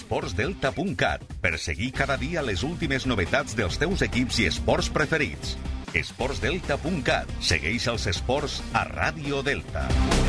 esportsdelta.cat per seguir cada dia les últimes novetats dels teus equips i esports preferits. esportsdelta.cat. Segueix els esports a Ràdio Delta.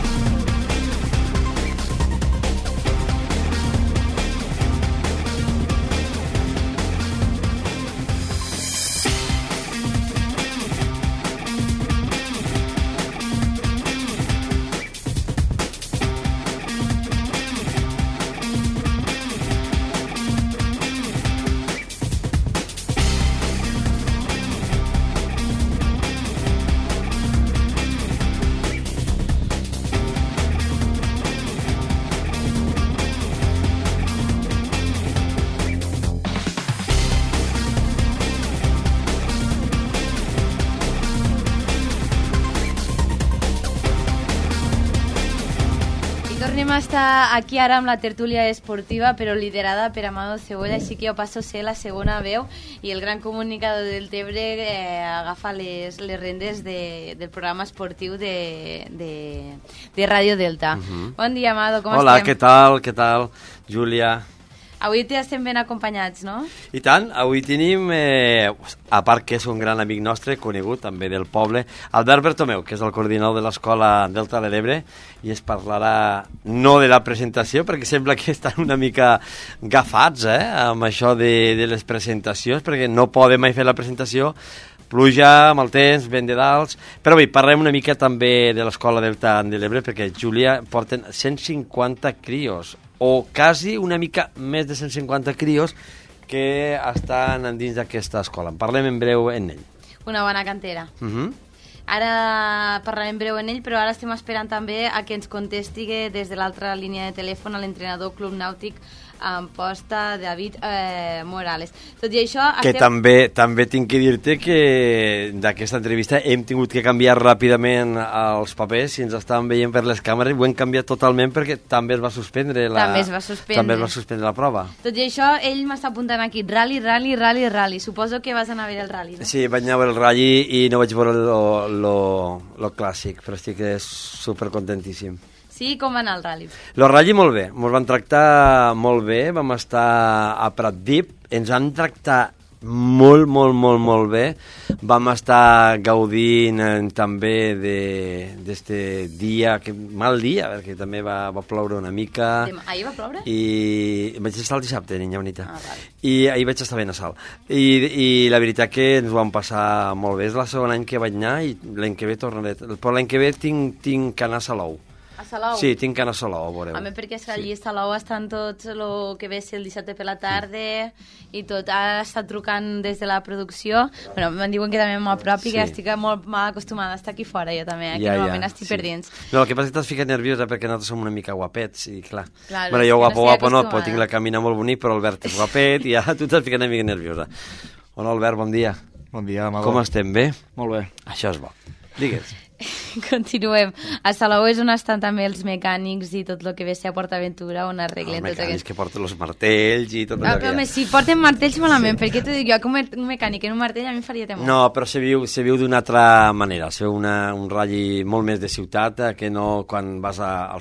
Tornem a estar aquí ara amb la tertúlia esportiva, però liderada per Amado Cebolla, així que jo passo a ser la segona veu i el gran comunicador del Tebre agafa les rendes del programa esportiu de Ràdio Delta. Bon dia, Amado, com estem? Hola, què tal, Júlia? Avui estem ben acompanyats, no? I tant, avui tenim, a part que és un gran amic nostre, conegut també del poble, Albert Bertomeu, que és el coordinador de l'Escola Delta de l'Ebre, i es parlarà no de la presentació, perquè sembla que estan una mica agafats amb això de les presentacions, perquè no podem mai fer la presentació, pluja, mal temps, vent de dals, però bé, parlem una mica també de l'Escola Delta de l'Ebre, perquè, Júlia, porten 150 crios, o quasi una mica més de 150 crios que estan dins d'aquesta escola. En parlem en breu en ell. Una bona cantera. Ara parlarem breu en ell, però ara estem esperant també a que ens contesti des de l'altra línia de telèfon a l'entrenador Club Nàutic Amposta, David Morales. Tot i això... Que també tinc que dir-te que d'aquesta entrevista hem tingut que canviar ràpidament els papers, si ens estaven veient per les càmeres, ho hem canviat totalment perquè també es va suspendre la prova. Tot i això, ell m'està apuntant aquí, rally. Suposo que vas anar a veure el rally, no? Sí, vaig anar a veure el rally i no vaig veure lo clàssic, però estic supercontentíssim. Sí, com va anar el rally? El rally molt bé, ens van tractar molt bé, vam estar a Pratdip, ens van tractar molt bé, vam estar gaudint també d'este dia, mal dia, perquè també va ploure una mica. Ahir va ploure? I vaig estar el dissabte, niña bonita. I ahir vaig estar ben a Salt. I la veritat que ens ho vam passar molt bé, és el segon any que vaig anar i l'any que ve tornaré. Però l'any que ve tinc que anar a Salou. A Salou? Sí, tinc que anar a Salou, veureu. A mi perquè és que allí a Salou estan tots el que ve ser el dissabte per la tarda i tot. Ara està trucant des de la producció. Bueno, me'n diuen que també m'apropi, que estic molt mal acostumada a estar aquí fora, jo també, que normalment estic per dins. No, el que passa és que t'has ficat nerviosa perquè nosaltres som una mica guapets i clar. Bueno, jo guapo no, però tinc la camina molt bonic, però Albert és guapet i ara tu t'has ficat una mica nerviosa. Hola Albert, bon dia. Bon dia, Amador. Com estem, bé? Molt bé. Això és bo. Digues. Continuem. A Salou és on estan també els mecànics i tot el que ve ser a PortAventura, on arreglen tots aquests... Els mecànics que porten els martells i tot allò que hi ha. Si porten martells malament, perquè t'ho dic jo, que un mecànic en un martell a mi em faria temor. No, però se viu d'una altra manera, se viu un ratll molt més de ciutat que no quan vas a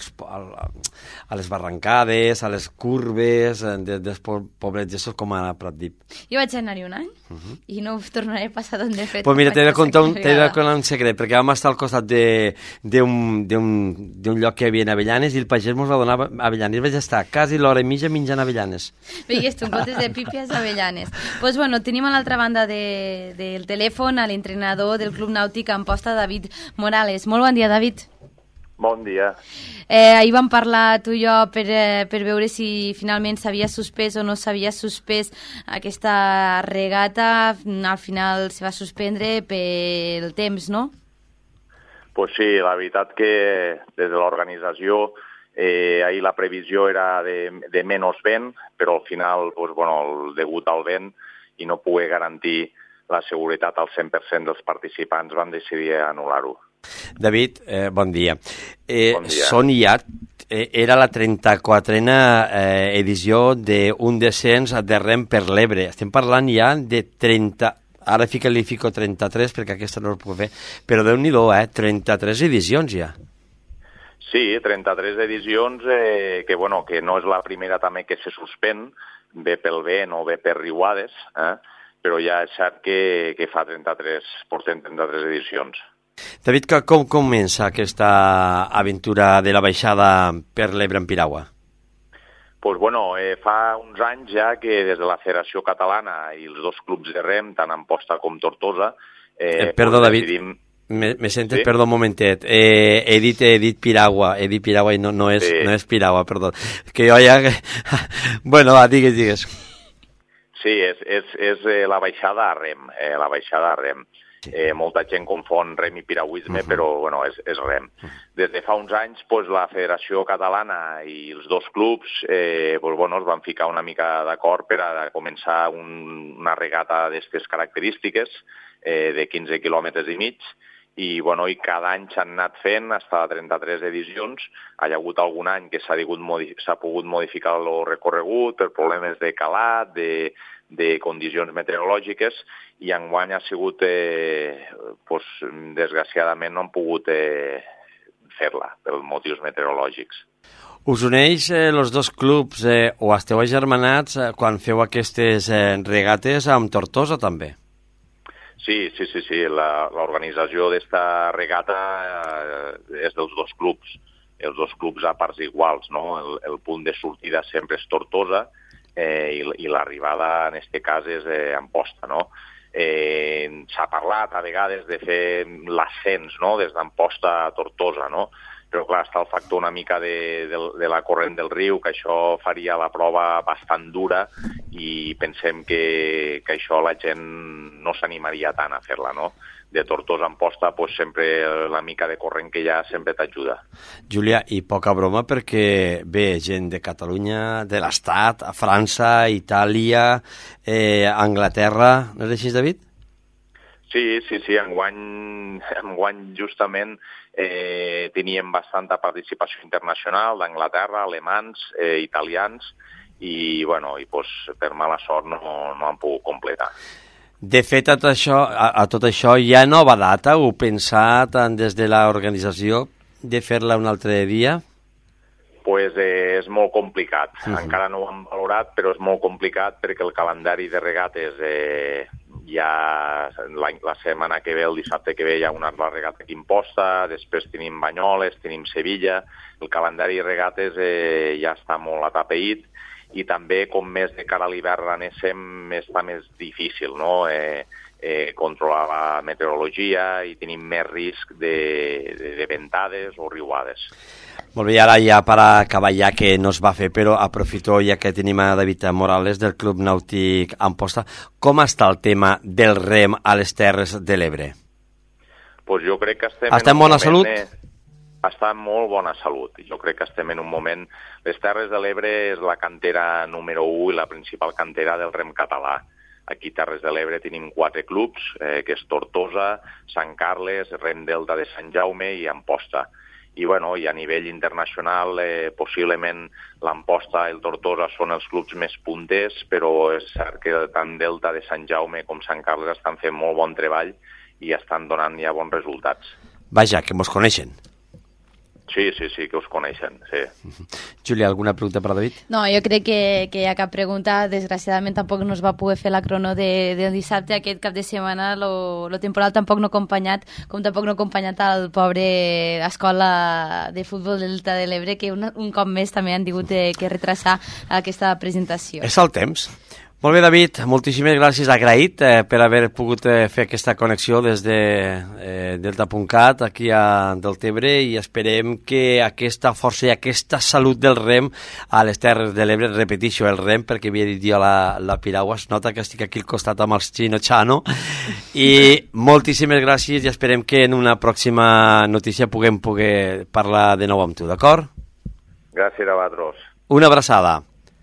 les barrancades, a les curves, dels poblets estos com a Pratdip. Jo vaig anar-hi un any i no ho tornaré a passar d'on he fet. Pues mira, t'he de contar un secret, perquè vam estar al costat d'un lloc que hi havia en Avellanes i el pagès ens va donar avellanes. Vaig estar quasi l'hora i mitja menjant avellanes. Veigues tu, gotes de pípies avellanes. Pues bueno, tenim a l'altra banda del telèfon a l'entrenador del Club Nàutic Amposta, David Morales. Molt bon dia, David. Bon dia. Ahir vam parlar tu i jo per veure si finalment s'havia suspès o no s'havia suspès aquesta regata. Al final se va suspendre pel temps, no? Pues sí, la veritat que des de l'organització ahir la previsió era de menys vent, però al final, pues, bueno, degut al vent i no poder garantir la seguretat al 100% dels participants, vam decidir anul·lar-ho. David, bon dia. Bon dia. Són ja, era la 34a edició d'un descens de rem per l'Ebre. Estem parlant ja de 30... Ara li fico 33 perquè aquesta no ho puc fer. Però Déu-n'hi-do, 33 edicions ja. Sí, 33 edicions, que no és la primera també que se suspèn, bé pel vent o bé per riuades, però ja és cert que portem 33 edicions. David, com comença aquesta aventura de la baixada per l'Ebre en piragua? Pues fa uns anys ja que des de la Federació Catalana i els dos clubs de rem, tant Amposta com Tortosa... Perdó, David, me sentes? Sí? Perdó un momentet. He dit piragua i no és piragua, perdó. Que jo ja... Bueno, va, digues. Sí, és la baixada a rem, Sí. Molta gent confon rem i piragüisme, però és rem. Des de fa uns anys la Federació Catalana i els dos clubs es van ficar una mica d'acord per a començar una regata d'aquestes característiques de 15 quilòmetres i mig, i cada any s'han anat fent fins a 33 edicions. Hi ha hagut algun any que s'ha pogut modificar el recorregut per problemes de calat, de condicions meteorològiques, i enguany ha sigut, desgraciadament no han pogut fer-la per motius meteorològics. Us uneix els dos clubs o esteu agermanats quan feu aquestes regates amb Tortosa també? Sí. L'organització d'esta regata és dels dos clubs. Els dos clubs a parts iguals, no? El punt de sortida sempre és Tortosa, i l'arribada en aquest cas és Amposta, no? S'ha parlat a vegades de fer l'ascens, no?, des d'Amposta a Tortosa, no? Però clar, està el factor una mica de la corrent del riu, que això faria la prova bastant dura, i pensem que això la gent no s'animaria tant a fer-la, no? De Tortosa a Amposta, sempre la mica de corrent que hi ha sempre t'ajuda. Júlia, i poca broma perquè ve gent de Catalunya, de l'Estat, a França, Itàlia, Anglaterra, no és així, David? Sí, enguany justament teníem bastanta participació internacional d'Anglaterra, alemans, italians, i per mala sort no han pogut completar. De fet, a tot això hi ha nova data? Heu pensat des de l'organització de fer-la un altre dia? És molt complicat. Encara no ho hem valorat, però és molt complicat perquè el calendari de regates la setmana que ve, el dissabte que ve, hi ha la regata aquí a Amposta, després tenim Banyoles, tenim Sevilla. El calendari de regates ja està molt atapeït, i també, com més de cara a l'hivern anéssim, està més difícil, no?, controlar la meteorologia, i tenim més risc de ventades o riuades. Molt bé, ara ja per acabar, ja que no es va fer, però aprofito ja que tenim a David Morales del Club Nàutic Amposta. Com està el tema del rem a les Terres de l'Ebre? Jo crec que estem en bona salut? Està en molt bona salut. Jo crec que estem en un moment... Les Terres de l'Ebre és la cantera número 1 i la principal cantera del rem català. Aquí a Terres de l'Ebre tenim 4 clubs, que és Tortosa, Sant Carles, Rem Delta de Sant Jaume i Amposta. I a nivell internacional, possiblement l'Amposta i el Tortosa són els clubs més punters, però és cert que tant Delta de Sant Jaume com Sant Carles estan fent molt bon treball i estan donant ja bons resultats. Vaja, que mos coneixen. Sí, que us coneixen, sí. Júlia, alguna pregunta per David? No, jo crec que hi ha cap pregunta. Desgraciadament tampoc no es va poder fer la crono del dissabte. Aquest cap de setmana lo temporal tampoc no ha acompanyat, com tampoc no ha acompanyat el pobre escola de futbol del Delta de l'Ebre, que un cop més també han tingut que retrasar aquesta presentació. És el temps. Molt bé, David, moltíssimes gràcies, agraït per haver pogut fer aquesta connexió des de Delta.cat aquí a Deltebre, i esperem que aquesta força i aquesta salut del rem a les Terres de l'Ebre, repetixo, el rem, perquè havia dit jo la piragua, es nota que estic aquí al costat amb els Chino, i moltíssimes gràcies, i esperem que en una pròxima notícia puguem poder parlar de nou amb tu, d'acord? Gràcies a vosaltres. Una abraçada.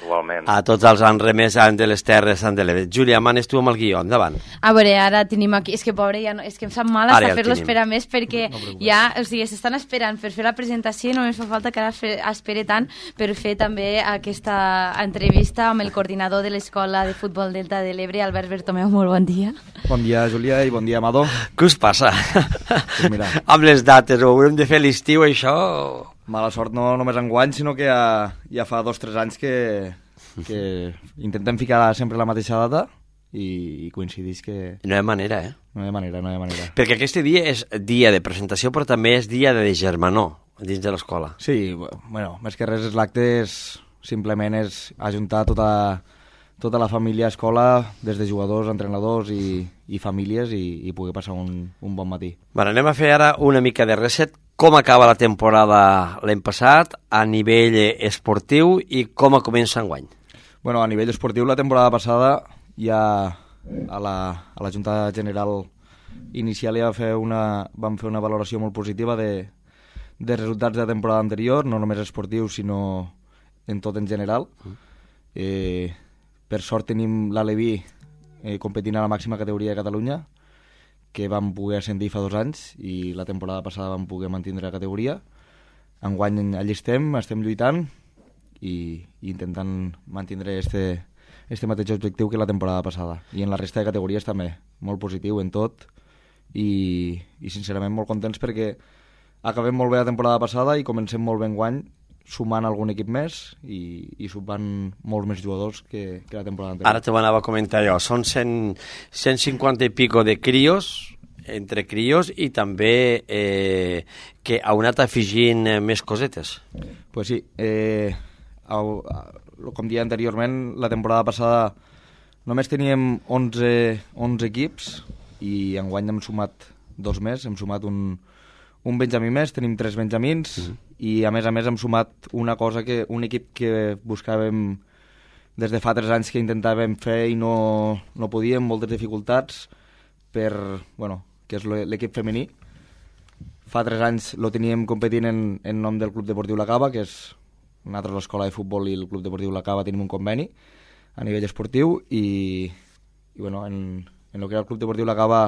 igualment. A tots els enremers de les terres de l'Ebre. Júlia, manes tu amb el guió, endavant. A veure, ara tenim aquí... És que, pobre, ja no, és que em sap mal Ara hasta ja el fer-lo tenim. esperar més perquè ja, o sigui, s'estan esperant per fer la presentació i només fa falta que ara espere tant per fer també aquesta entrevista amb el coordinador de l'Escola de Futbol Delta de l'Ebre, Albert Bertomeu. Molt bon dia. Bon dia, Júlia, i bon dia, Amado. Què us passa? Pues mira, Amb les dates, ho haurem de fer a l'estiu, això? mala sort no només enguany, sinó que ja fa 2 o 3 anys que intentem ficar sempre la mateixa data i coincideix que No hi ha manera, eh? no hi ha manera. Perquè aquest dia és dia de presentació, però també és dia de germanor dins de l'escola. Sí, bueno, més que res l'acte simplement és ajuntar tota la família a escola, des de jugadors, entrenadors i famílies i poder passar un bon matí. Bueno, anem a fer ara una mica de reset. Com acaba la temporada l'any passat, a nivell esportiu, i com comença enguany? Bueno, a nivell esportiu, la temporada passada ja a la Junta General inicial ja vam fer una valoració molt positiva de resultats de la temporada anterior, no només esportius, sinó en tot en general. Per sort tenim l'Aleví competint a la màxima categoria de Catalunya, que vam poder ascendir fa 2 anys i la temporada passada vam poder mantindre la categoria. Enguany allí estem lluitant i intentant mantindre este mateix objectiu que la temporada passada. I en la resta de categories també, molt positiu en tot i sincerament molt contents perquè acabem molt bé la temporada passada i comencem molt bé enguany, sumant algun equip més i sumant molts més jugadors que la temporada anterior. Ara t'ho anava a comentar jo. Són 150 i pico de crios, entre crios, i també que heu anat afegint més cosetes. Pues sí, com deia anteriorment, la temporada passada només teníem 11 equips i enguany hem sumat 2 més, hem sumat un benjamí més, tenim 3 benjamins i a més hem sumat una cosa un equip que buscàvem des de fa 3 anys que intentàvem fer i no podíem, moltes dificultats que és l'equip femení. Fa 3 anys lo teníem competint en nom del Club Deportiu La Cava, que és nosaltres l'escola de futbol i el Club Deportiu La Cava tenim un conveni a nivell esportiu i en el que era el Club Deportiu La Cava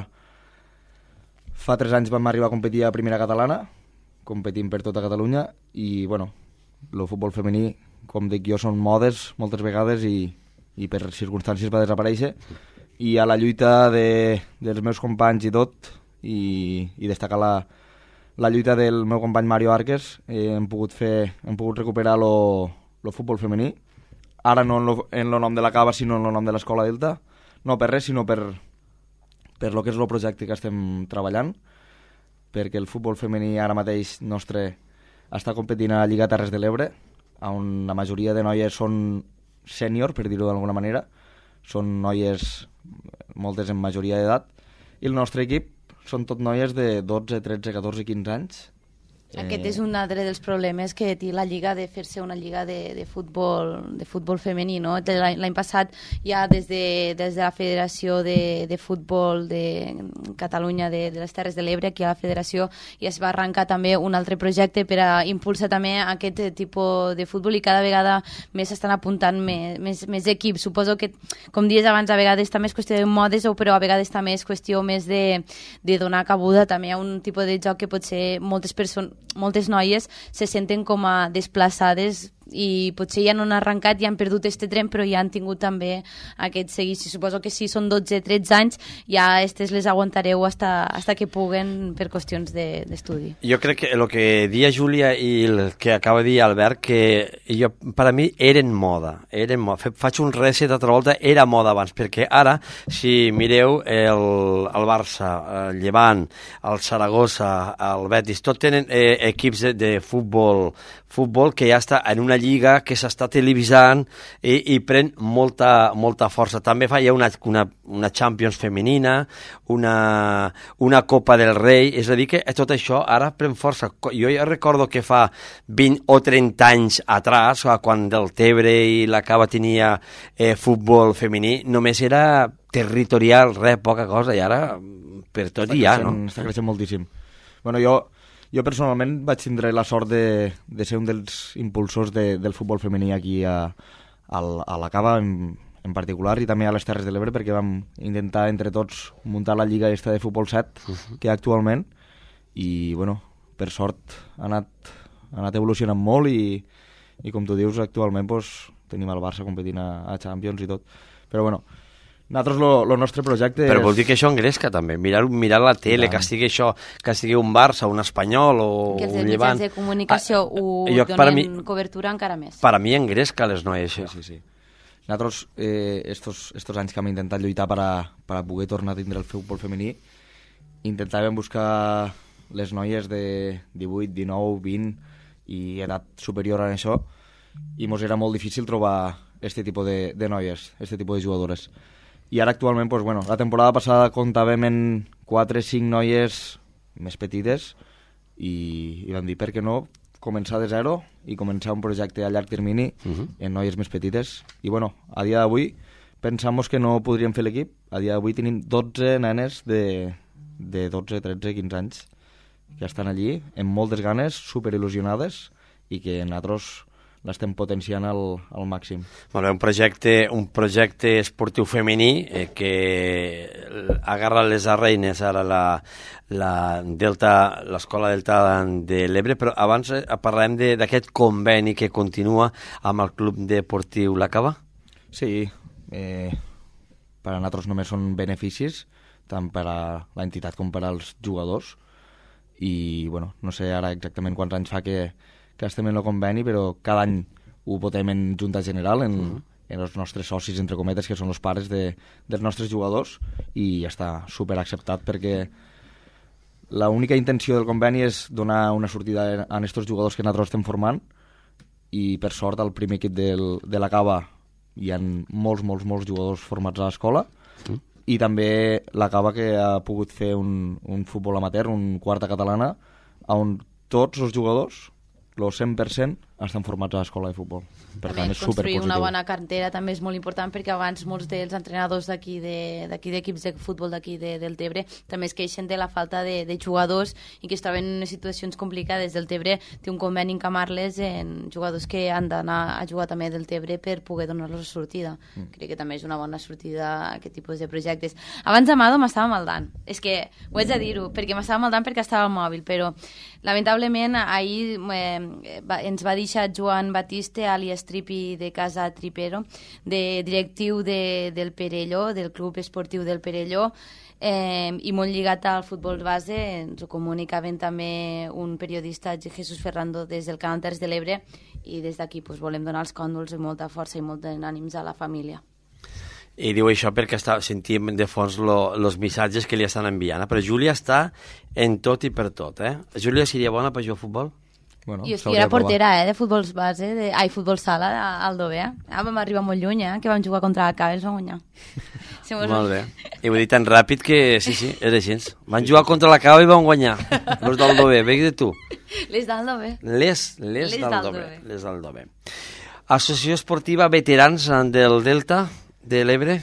fa 3 anys vam arribar a competir a Primera Catalana, competint per tota Catalunya i el futbol femení, com dic jo, són modes moltes vegades i per circumstàncies va desaparèixer i a la lluita dels meus companys i tot i destacar la lluita del meu company Mario Arques hem pogut recuperar el futbol femení, ara no en el nom de la Cava sinó en el nom de l'Escola Delta, no per res sinó per lo que és el projecte que estem treballant, perquè el futbol femení ara mateix nostre està competint a la Lliga Terres de l'Ebre, on la majoria de noies són sènior, per dir-ho d'alguna manera, són noies, moltes en majoria d'edat, i el nostre equip són tot noies de 12, 13, 14, 15 anys. Aquest és un altre dels problemes que té la Lliga de fer-se una lliga de futbol femení, no? L'any passat ja des de la Federació de Futbol de Catalunya de les Terres de l'Ebre, aquí a la Federació ja es va arrencar també un altre projecte per a impulsar també aquest tipus de futbol i cada vegada més s'estan apuntant més equips. Suposo que, com dius abans, a vegades també és qüestió de modes, però a vegades també és qüestió més de donar cabuda també a un tipus de joc que potser moltes noies se senten com a desplaçades i potser ja no han arrencat, ja han perdut este tren, però ja han tingut també aquest seguici. Suposo que si són 12-13 anys, ja aquestes les aguantareu hasta que puguen per qüestions d'estudi. Jo crec que el que dia Júlia i el que acaba de dir Albert, que per a mi eren moda. Faig un reset altra volta, era moda abans, perquè ara, si mireu el Barça, el Llevant, el Saragossa, el Betis, tots tenen equips de futbol que ja està en una lliga que s'està televisant i pren molta força. També hi ha una Champions femenina, una Copa del Rei, és a dir que tot això ara pren força. Jo ja recordo que fa 20 o 30 anys atrás, quan del Tebre i la Cava tenia futbol femení, només era territorial, poca cosa, i ara per tot hi ha, no? Està creixent moltíssim. Bueno, jo personalment vaig tindre la sort de ser un dels impulsors del futbol femení aquí a a la Cava en particular i també a les Terres de l'Ebre, perquè vam intentar entre tots muntar la lliga esta de futbol 7 que hi ha actualment, i bueno, per sort ha anat evolucionant molt i com tu dius, actualment pues, tenim el Barça competint a Champions i tot, però bueno, nosaltres el nostre projecte Però vol dir que això engresca també, mirar la tele, que estigui això, que estigui un Barça, un Espanyol o que els un Llevant. mitjans de comunicació ho donen cobertura encara més. Per a mi engresca les noies, això. Sí. Nosaltres, estos anys que hem intentat lluitar per a poder tornar a tindre el futbol femení, intentàvem buscar les noies de 18, 19, 20 i edat superior a això, i mos era molt difícil trobar este tipus de noies, este tipus de jugadores. I ara actualment, pues, bueno, la temporada passada comptàvem en 4 o 5 noies més petites i vam dir, per què no començar de zero i començar un projecte a llarg termini en noies més petites. I bueno, a dia d'avui pensam que no podríem fer l'equip. A dia d'avui tenim 12 nenes de 12, 13, 15 anys que estan allí amb moltes ganes, superil·lusionades, i que nosaltres l'estem potenciant al màxim. Bueno, un projecte esportiu femení que agarra les arreines ara l'escola Delta de l'Ebre, però abans parlem d'aquest conveni que continua amb el Club Deportiu La Cava? Sí, per a nosaltres només són beneficis, tant per a l'entitat com per als jugadors, i bueno, no sé ara exactament quants anys fa que estem en el conveni, però cada any ho votem en Junta General, en els nostres socis, entre cometes, que són els pares dels nostres jugadors, i ja està super acceptat, perquè l'única intenció del conveni és donar una sortida a aquests jugadors que nosaltres estem formant, i per sort al primer equip de la Cava hi ha molts jugadors formats a l'escola, i també la Cava, que ha pogut fer un futbol amateur, un quarta catalana, on tots els jugadors, el 100%, estan formats a l'escola de futbol. Per tant, és superpositiu. Construir una bona cartera també és molt important, perquè abans molts dels entrenadors d'aquí d'equips de futbol d'aquí del Tebre també es queixen de la falta de jugadors i que es troben en situacions complicades. Del Tebre té un conveni en Camarles en jugadors que han d'anar a jugar també del Tebre per poder donar-los sortida. Crec que també és una bona sortida a aquest tipus de projectes. Abans Amado m'estava maldant. És que ho haig de dir-ho, perquè m'estava maldant perquè estava al mòbil, però lamentablement ahir ens va deixar Joan Batiste, alias Tripi de Casa Tripero, directiu del Perelló, del Club Esportiu del Perelló, i molt lligat al futbol base. Ens ho comunicaven també un periodista, Jesús Ferrando, des del Canal Terç de l'Ebre, i des d'aquí volem donar els còndols amb molta força i molt d'ànims a la família. I diu això perquè sentim de fons els missatges que li estan enviant, però Júlia està en tot i per tot, Júlia seria bona per jugar a futbol? Bueno, jo era portera, de futbol base, futbol sala al Dover. Vam arribar molt lluny, que vam jugar contra el Cava i els vam guanyar. Molt bé. I ho he dit tan ràpid que sí, és així. Van jugar contra la Cava i van guanyar. Els del Dover, ve de tu. Les del Dover. Les del Dover. Associació Esportiva Veterans del Delta de l'Ebre.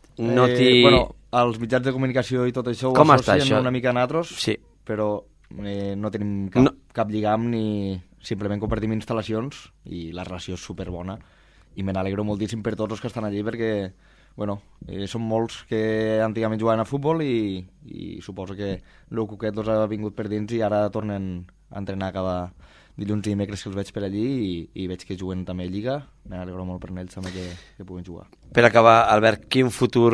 Bueno, els mitjans de comunicació i tot això ho associen una mica a nosaltres, sí, però no tenim cap lligam ni simplement compartim instal·lacions, i la relació és superbona i me n'alegro moltíssim per tots els que estan allí, perquè bueno, són molts que antigament jugaven a futbol i suposo que el coquet ha vingut per dins i ara tornen a entrenar cada dilluns i dimecres que els veig per allí i veig que juguen també a Lliga. Me n'alegro molt per ells també que puguen jugar. Per acabar, Albert, quin futur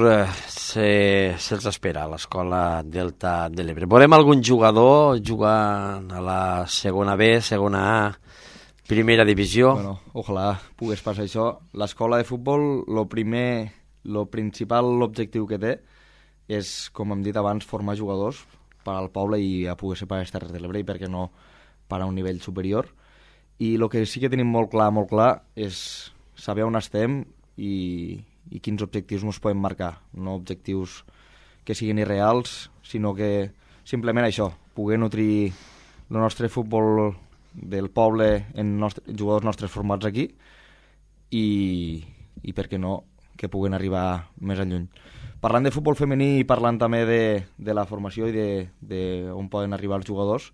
se'ls espera a l'escola Delta de l'Ebre? Volem algun jugador jugar a la segona B, segona A, primera divisió? Bueno, ojalà pogués passar això. L'escola de futbol, el principal objectiu que té és, com hem dit abans, formar jugadors per al poble i a poder ser per a les Terres de l'Ebre, i perquè no per a un nivell superior. I el que sí que tenim molt clar és saber on estem i quins objectius ens podem marcar. No objectius que siguin irreals, sinó que simplement això, poder nutrir el nostre futbol del poble en jugadors nostres formats aquí i per què no, que puguen arribar més enlluny. Parlant de futbol femení i parlant també de la formació i d'on poden arribar els jugadors,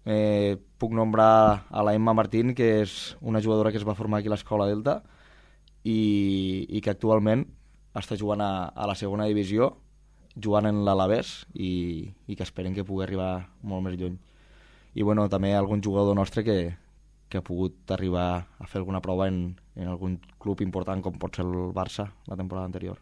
puc nombrar a la Emma Martín, que és una jugadora que es va formar aquí a l'Escola Delta i que actualment està jugant a la segona divisió, jugant en l'Alavés i que esperen que pugui arribar molt més lluny. I bueno, també algun jugador nostre que ha pogut arribar a fer alguna prova en algun club important com pot ser el Barça la temporada anterior.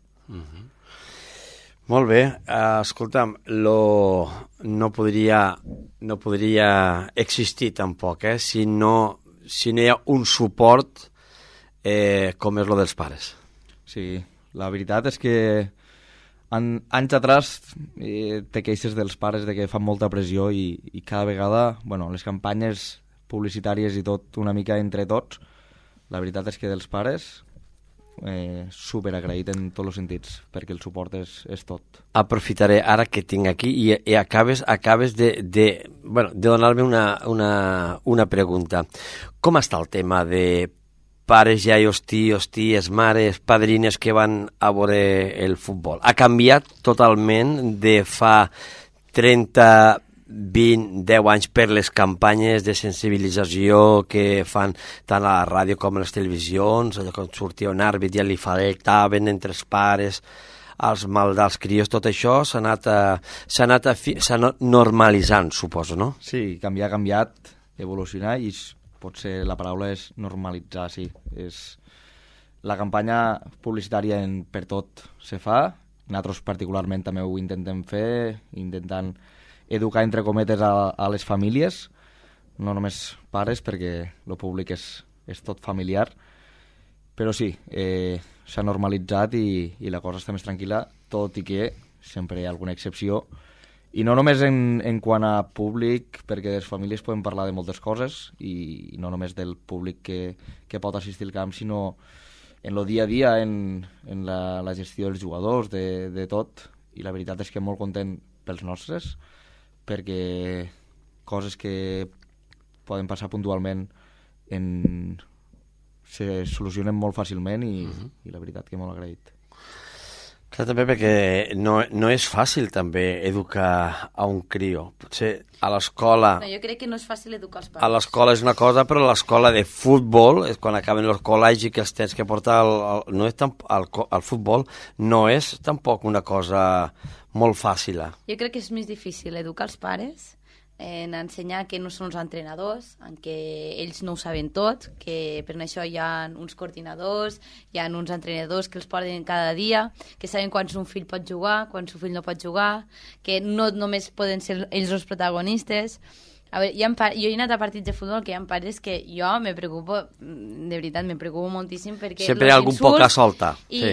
Molt bé, escolta'm, no podria existir tampoc, si no hi ha un suport com és lo dels pares. Sí, la veritat és que anys atrás te queixes dels pares de que fan molta pressió i cada vegada, bueno, les campanyes publicitàries i tot una mica entre tots, la veritat és que dels pares super agraït en tots els sentits, perquè el suport és tot. Aprofitaré ara que tinc aquí i acabes de donar-me una pregunta. Com està el tema de pares, iaios, tios, ties, mares, padrines que van a veure el futbol? Ha canviat totalment de fa 30, 20, 10 anys per les campanyes de sensibilització que fan tant a la ràdio com a les televisions, allò quan sortia un àrbit i li faltaven entre els pares, els maldals crios, tot això s'ha anat normalitzant, suposo, no? Sí, ha canviat, evolucionar i potser la paraula és normalitzar, sí. La campanya publicitària per tot se fa, nosaltres particularment també ho intentem fer, intentant educar, entre cometes, a les famílies, no només pares, perquè el públic és tot familiar, però sí, s'ha normalitzat i la cosa està més tranquil·la, tot i que sempre hi ha alguna excepció, i no només en quant a públic, perquè les famílies poden parlar de moltes coses, i no només del públic que pot assistir al camp, sinó en el dia a dia, en la gestió dels jugadors, de tot, i la veritat és que molt content pels nostres, perquè coses que poden passar puntualment se solucionen molt fàcilment i la veritat que molt agraït. Clar, també perquè no és fàcil també educar a un crio. Potser a l'escola... No, jo crec que no és fàcil educar els pares. A l'escola és una cosa, però a l'escola de futbol, quan acaben el col·legi que els tens que portar al futbol, no és tampoc una cosa molt fàcil. Jo crec que és més difícil educar els pares en ensenyar que no són els entrenadors, en que ells no ho saben tot, que per això hi ha uns coordinadors, hi ha uns entrenadors que els porten cada dia, que saben quan un fill pot jugar, quan un fill no pot jugar, que no només poden ser ells els protagonistes. A veure, jo he anat a partits de futbol que hi ha pares que jo me preocupo, de veritat, me preocupo moltíssim perquè... Sempre hi ha algun poc a solta.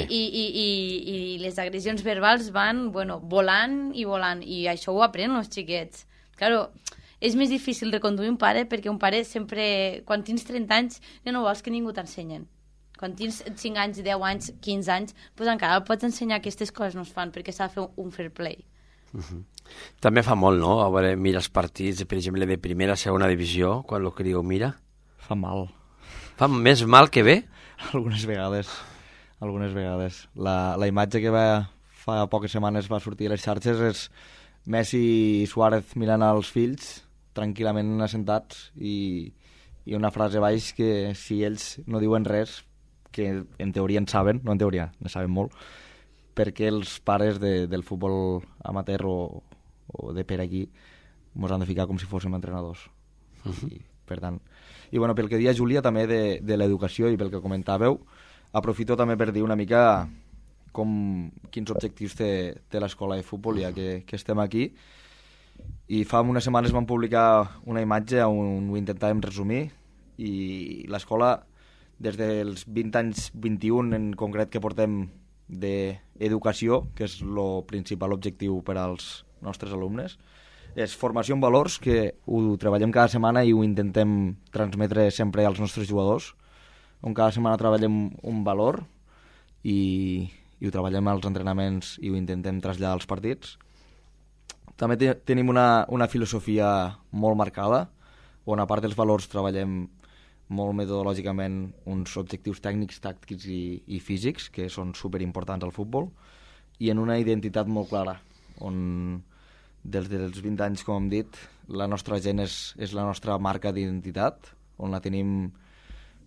I les agressions verbals van, volant, i això ho aprenen els xiquets. Claro, és més difícil reconduir un pare perquè un pare sempre, quan tens 30 anys, ja no vols que ningú t'ensenyen. Quan tens 5 anys, 10 anys, 15 anys, doncs encara pots ensenyar que aquestes coses no es fan perquè s'ha de fer un fair play. També fa molt, no? A veure, mira els partits, per exemple, de primera, segona divisió, quan el criu mira. Fa mal. Fa més mal que bé? Algunes vegades. La imatge que fa poques setmanes va sortir a les xarxes és Messi i Suárez mirant als fills tranquil·lament assentats i una frase baix que si ells no diuen res, que en teoria en saben, no en teoria, ne saben molt, perquè els pares del futbol amateur o de per aquí ens han de ficar com si fóssim entrenadors. I, per tant, i bueno, pel que deia Júlia també de l'educació i pel que comentàveu, aprofito també per dir una mica quins objectius té l'escola de futbol, ja que estem aquí. I fa unes setmanes vam publicar una imatge on ho intentàvem resumir, i l'escola, des dels 20 anys, 21 en concret que portem d'educació, que és el principal objectiu per als nostres alumnes, és formació en valors, que ho treballem cada setmana i ho intentem transmetre sempre als nostres jugadors, on cada setmana treballem un valor i ho treballem als entrenaments i ho intentem traslladar als partits. També tenim una filosofia molt marcada, on a part dels valors treballem molt metodològicament uns objectius tècnics, tàctics i físics, que són superimportants al futbol, i en una identitat molt clara, on des dels 20 anys, com hem dit, la nostra gent és la nostra marca d'identitat, on la tenim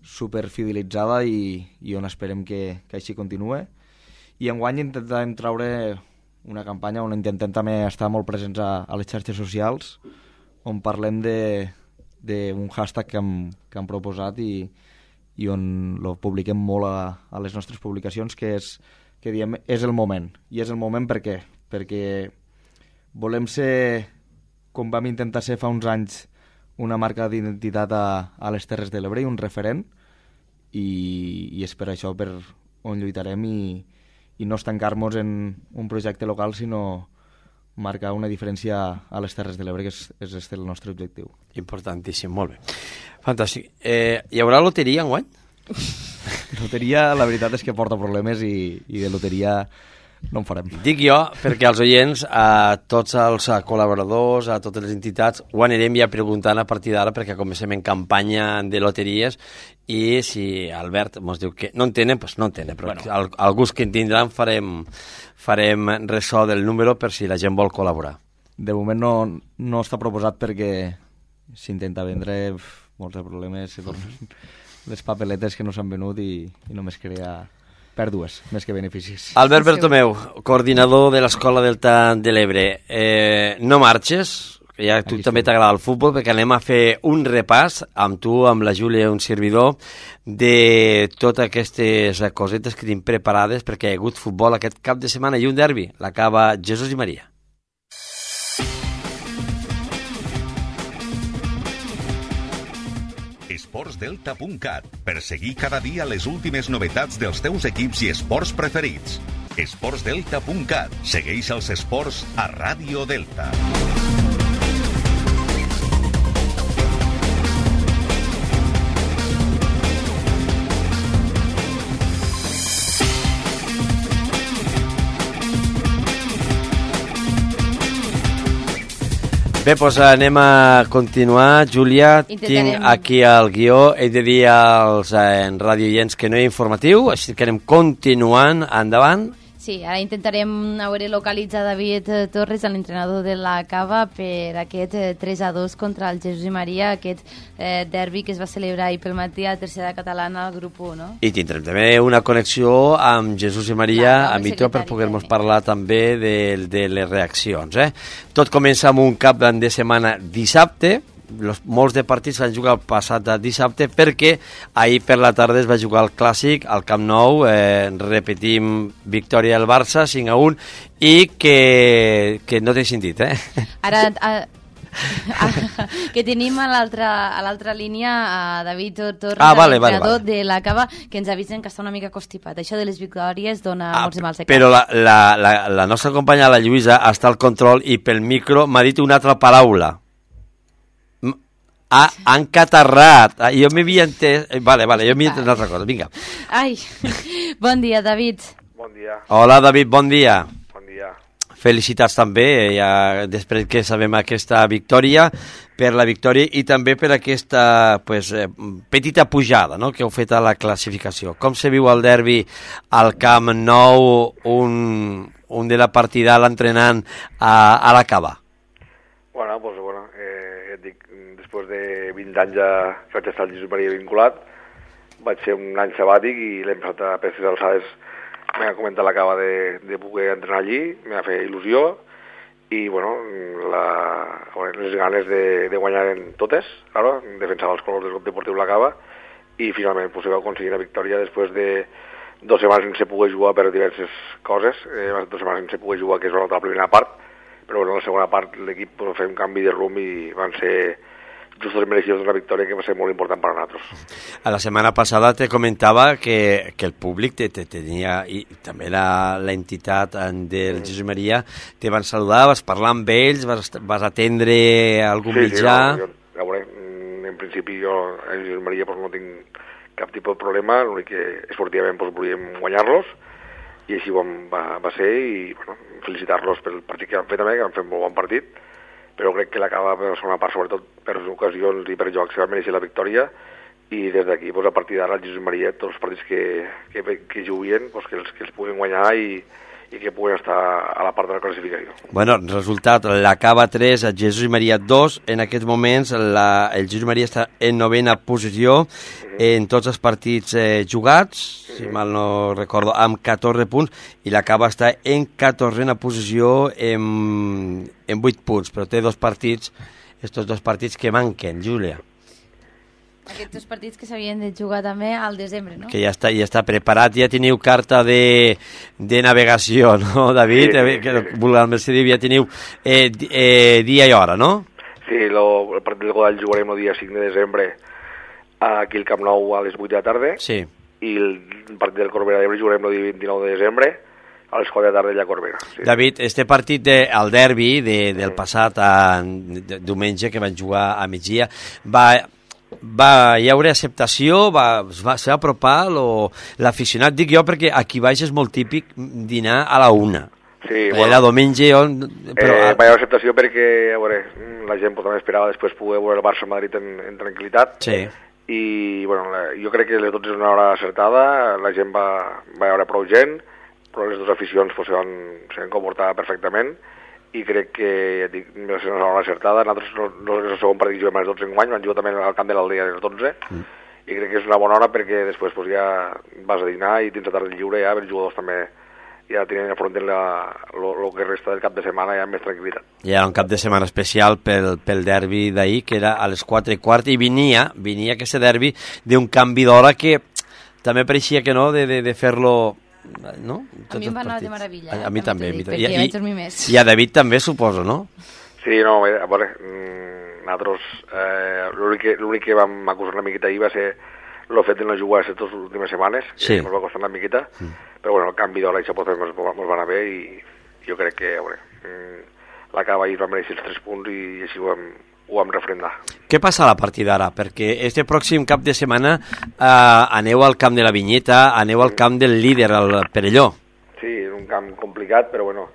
superfidelitzada i on esperem que així continue. I enguany intentarem traure una campanya on intentem també estar molt presents a les xarxes socials, on parlem d'un hashtag que hem proposat i on lo publiquem molt a les nostres publicacions, que diem és el moment. I és el moment per què? Perquè volem ser, com vam intentar ser fa uns anys, una marca d'identitat a les Terres de l'Ebre i un referent, i és per això per on lluitarem i no estancar-nos en un projecte local, sinó marcar una diferència a les Terres de l'Ebre, que és el nostre objectiu. Importantíssim, molt bé. Fantàstic. Hi haurà loteria enguany? Loteria, la veritat és que porta problemes i de loteria no en farem. Dic jo perquè als oients, a tots els col·laboradors, a totes les entitats, ho anirem ja preguntant a partir d'ara perquè comencem en campanya de loteries i si Albert ens diu que no en tenen, doncs no en tenen, però bueno, alguns que en tindran farem ressò del número per si la gent vol col·laborar. De moment no està proposat perquè s'intenta vendre, molts de problemes, se tornen les papeletes que no s'han venut i només crea pèrdues, més que beneficis. Albert Bertomeu, coordinador de l'Escola Delta de l'Ebre. No marxes, que ja a tu també t'agrada el futbol, perquè anem a fer un repàs amb tu, amb la Júlia i un servidor, de totes aquestes cosetes que tenim preparades, perquè hi ha hagut futbol aquest cap de setmana i un derbi, l'acaba Jesús i Maria. esportsdelta.cat, per seguir cada dia les últimes novetats dels teus equips i esports preferits. esportsdelta.cat, segueix els esports a Ràdio Delta. Bé, doncs anem a continuar. Júlia, tinc aquí el guió. He de dir als radioients que no hi ha informatiu, així que anem continuant. Endavant. Sí, ara intentarem localitzar David Torres, l'entrenador de la Cava, per aquest 3-2 contra el Jesús i Maria, aquest derbi que es va celebrar ahir pel matí a la tercera catalana al grup 1, no? I tindrem també una connexió amb Jesús i Maria, amb Ito, per poder-nos parlar també de les reaccions. Tot comença amb un cap de setmana dissabte. Molts de partits van jugar el passat dissabte perquè ahir per la tarda es va jugar el Clàssic al Camp Nou, repetim, victòria del Barça 5-1 i que no té sentit, Ara que tenim a l'altra línia a David Torres, l'entrenador de la Cava, que ens avisen que està una mica constipat. Això de les victòries dona molts i mals de cap. Però la nostra companya, la Lluïsa, està al control i pel micro m'ha dit una altra paraula. Encatarrat. Jo m'havia entès... Vale, jo m'havia entès una altra cosa. Vinga. Ai, bon dia, David. Bon dia. Hola, David, bon dia. Bon dia. Felicitats també, ja després que sabem aquesta victòria, per la victòria i també per aquesta petita pujada, no?, que heu fet a la classificació. Com se viu el derbi al Camp Nou, un de la partida l'entrenant a la Cava? Bueno, et dic, després de 20 anys que vaig estar al Jesús Maria vinculat, vaig fer un any sabàtic i l'hem passat a aquestes alçades. M'ha comentat la Cava de poder entrenar allí, m'ha fet il·lusió i, les ganes de guanyar en totes, claro, defensava els colors del Club Deportiu La Cava i finalment se va aconseguir la victòria després de 2 setmanes sense poder jugar per diverses coses, 2 setmanes sense poder jugar, que és la primera part, però en la segona part l'equip va fer un canvi de rumb i van ser justos mereixedors d'una victòria que va ser molt important per a nosaltres. A la setmana passada te comentava que el públic te tenia, i també l'entitat del Jesús Maria, te van saludar, vas parlar amb ells, vas atendre algun mitjà... Sí, en principi jo a Jesús Maria no tinc cap tipus de problema, l'únic que esportivament volíem guanyar-los, i així va ser, i felicitar-los pel partit que han fet també, que han fet un molt bon partit, però crec que la Cava per la segona part, sobretot per les ocasions i per jocs, se va mereixer la victòria, i des d'aquí, a partir d'ara, el Jesús Maria, tots els partits que juguien, que els puguin guanyar i i que puguin estar a la part de la classificació. Bueno, resultat, la Cava 3, el Jesús i Maria 2, en aquests moments el Jesús i Maria està en 9ª posició en tots els partits jugats, si mal no recordo, amb 14 punts, i la Cava està en 14ª posició en 8 punts, però té 2 partits, estos 2 partits que manquen, Júlia. Aquests 2 partits que s'havien de jugar també al desembre, no? Que ja està preparat, ja teniu carta de navegació, no, David? Sí. Que vulgarment se diu, ja teniu dia i hora, no? Sí, el partit del Godall jugarem el dia 5 de desembre aquí al Camp Nou a les 8 de la tarda, Sí. i el partit del Corbera d'Ebre jugarem el dia 29 de desembre a les 4 de la tarda allà a Corbera. Sí. David, este partit el derbi del passat diumenge que van jugar a migdia, hi haurà acceptació? Se va apropar l'aficionat? Dic jo perquè aquí baix és molt típic dinar a la 1. Sí, Era diumenge... va haver acceptació perquè, a veure, la gent també esperava després poder veure el Barça-Madrid en tranquil·litat. Sí. I, bueno, jo crec que les 12 és una hora acertada, la gent va veure prou gent, però les dues aficions pues, se van comportar perfectament, i crec que, ja dic, va ser una hora acertada. Nosaltres no és el segon partit que juguem a les 12 enguany, van jugar també al camp de l'Aldea a les 12, i crec que és una bona hora perquè després pues, ja vas a dinar i tens la tarda lliure ja, els jugadors també ja tenen afronten el que resta del cap de setmana ja amb més tranquil·litat. Hi ha un cap de setmana especial pel derbi d'ahir, que era a les 4:15, i venia aquest derbi d'un canvi d'hora que també pareixia que no, de fer-lo... No? A mi em va anar de meravella. A mi també. Perquè vaig dormir més. I a David també, suposo, no? Sí, no, a veure, nosaltres l'únic que vam acusar una miqueta ahir va ser el fet de no jugar les dues últimes setmanes, que ens va costar una miqueta, però bueno, el canvi d'hora això potser ens va anar bé, i jo crec que, a veure, la Cava ahir va mereixer els 3 punts i així ho vam refrendar. Què passa a la partida d'ara? Perquè este pròxim cap de setmana aneu al camp de la Vinyeta, aneu al camp del líder, al Perelló. Sí, és un camp complicat, però bueno,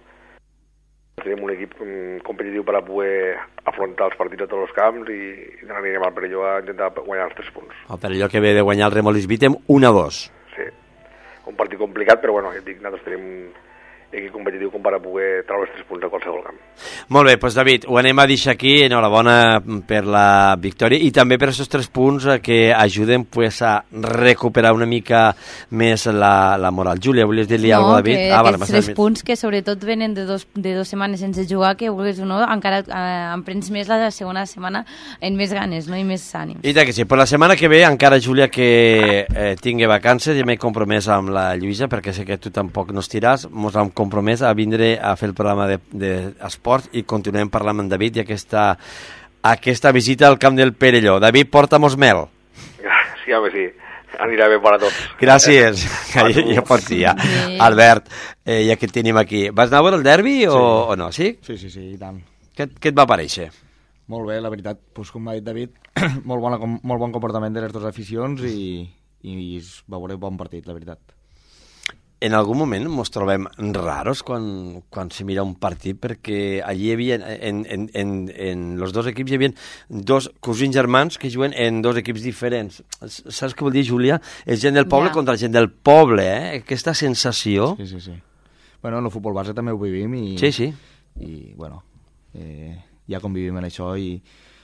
tenim un equip competitiu per a poder afrontar els partits a tots els camps i anirem al Perelló a intentar guanyar els 3 punts. El Perelló que ve de guanyar el Remolins Vítem 1-2. Sí, un partit complicat, però bueno, ja dic, nosaltres tenim equip competitiu com per a poder treure els 3 punts a qualsevol camp. Molt bé, doncs David, ho anem a deixar aquí, enhorabona per la victòria i també per aquests 3 punts que ajuden pues, a recuperar una mica més la moral. Júlia, volies dir-li alguna cosa, David? No, que aquests 3 punts que sobretot venen de dos setmanes sense jugar, que vulguis o no, encara em prens més la segona setmana en més ganes, no? I més ànims. I tant que sí, però la setmana que ve encara, Júlia, que tingui vacances, ja m'he compromès amb la Lluïsa, perquè sé que tu tampoc no estiràs, mos vam compromès a vindre a fer el programa d'esport i continuem parlant amb David i aquesta visita al camp del Perelló. David, porta-mos mel. Sí, home, sí. Anirà bé per a tots. Gràcies. Ja pots dir, ja. Albert, ja que et tenim aquí. Vas anar a veure el derbi o no, sí? Sí, i tant. Què et va parèixer? Molt bé, la veritat, doncs, com ha dit David, molt bon comportament de les dues aficions i va veure bon partit, la veritat. En algun moment ens trobem raros quan se mira un partit, perquè allí hi havia, en els dos equips hi havia 2 cosins germans que juguen en 2 equips diferents. Saps què vol dir, Júlia? És gent del poble contra gent del poble, Aquesta sensació... Sí. Bueno, en el futbol base també ho vivim i... Sí. I, bueno, ja convivim en això i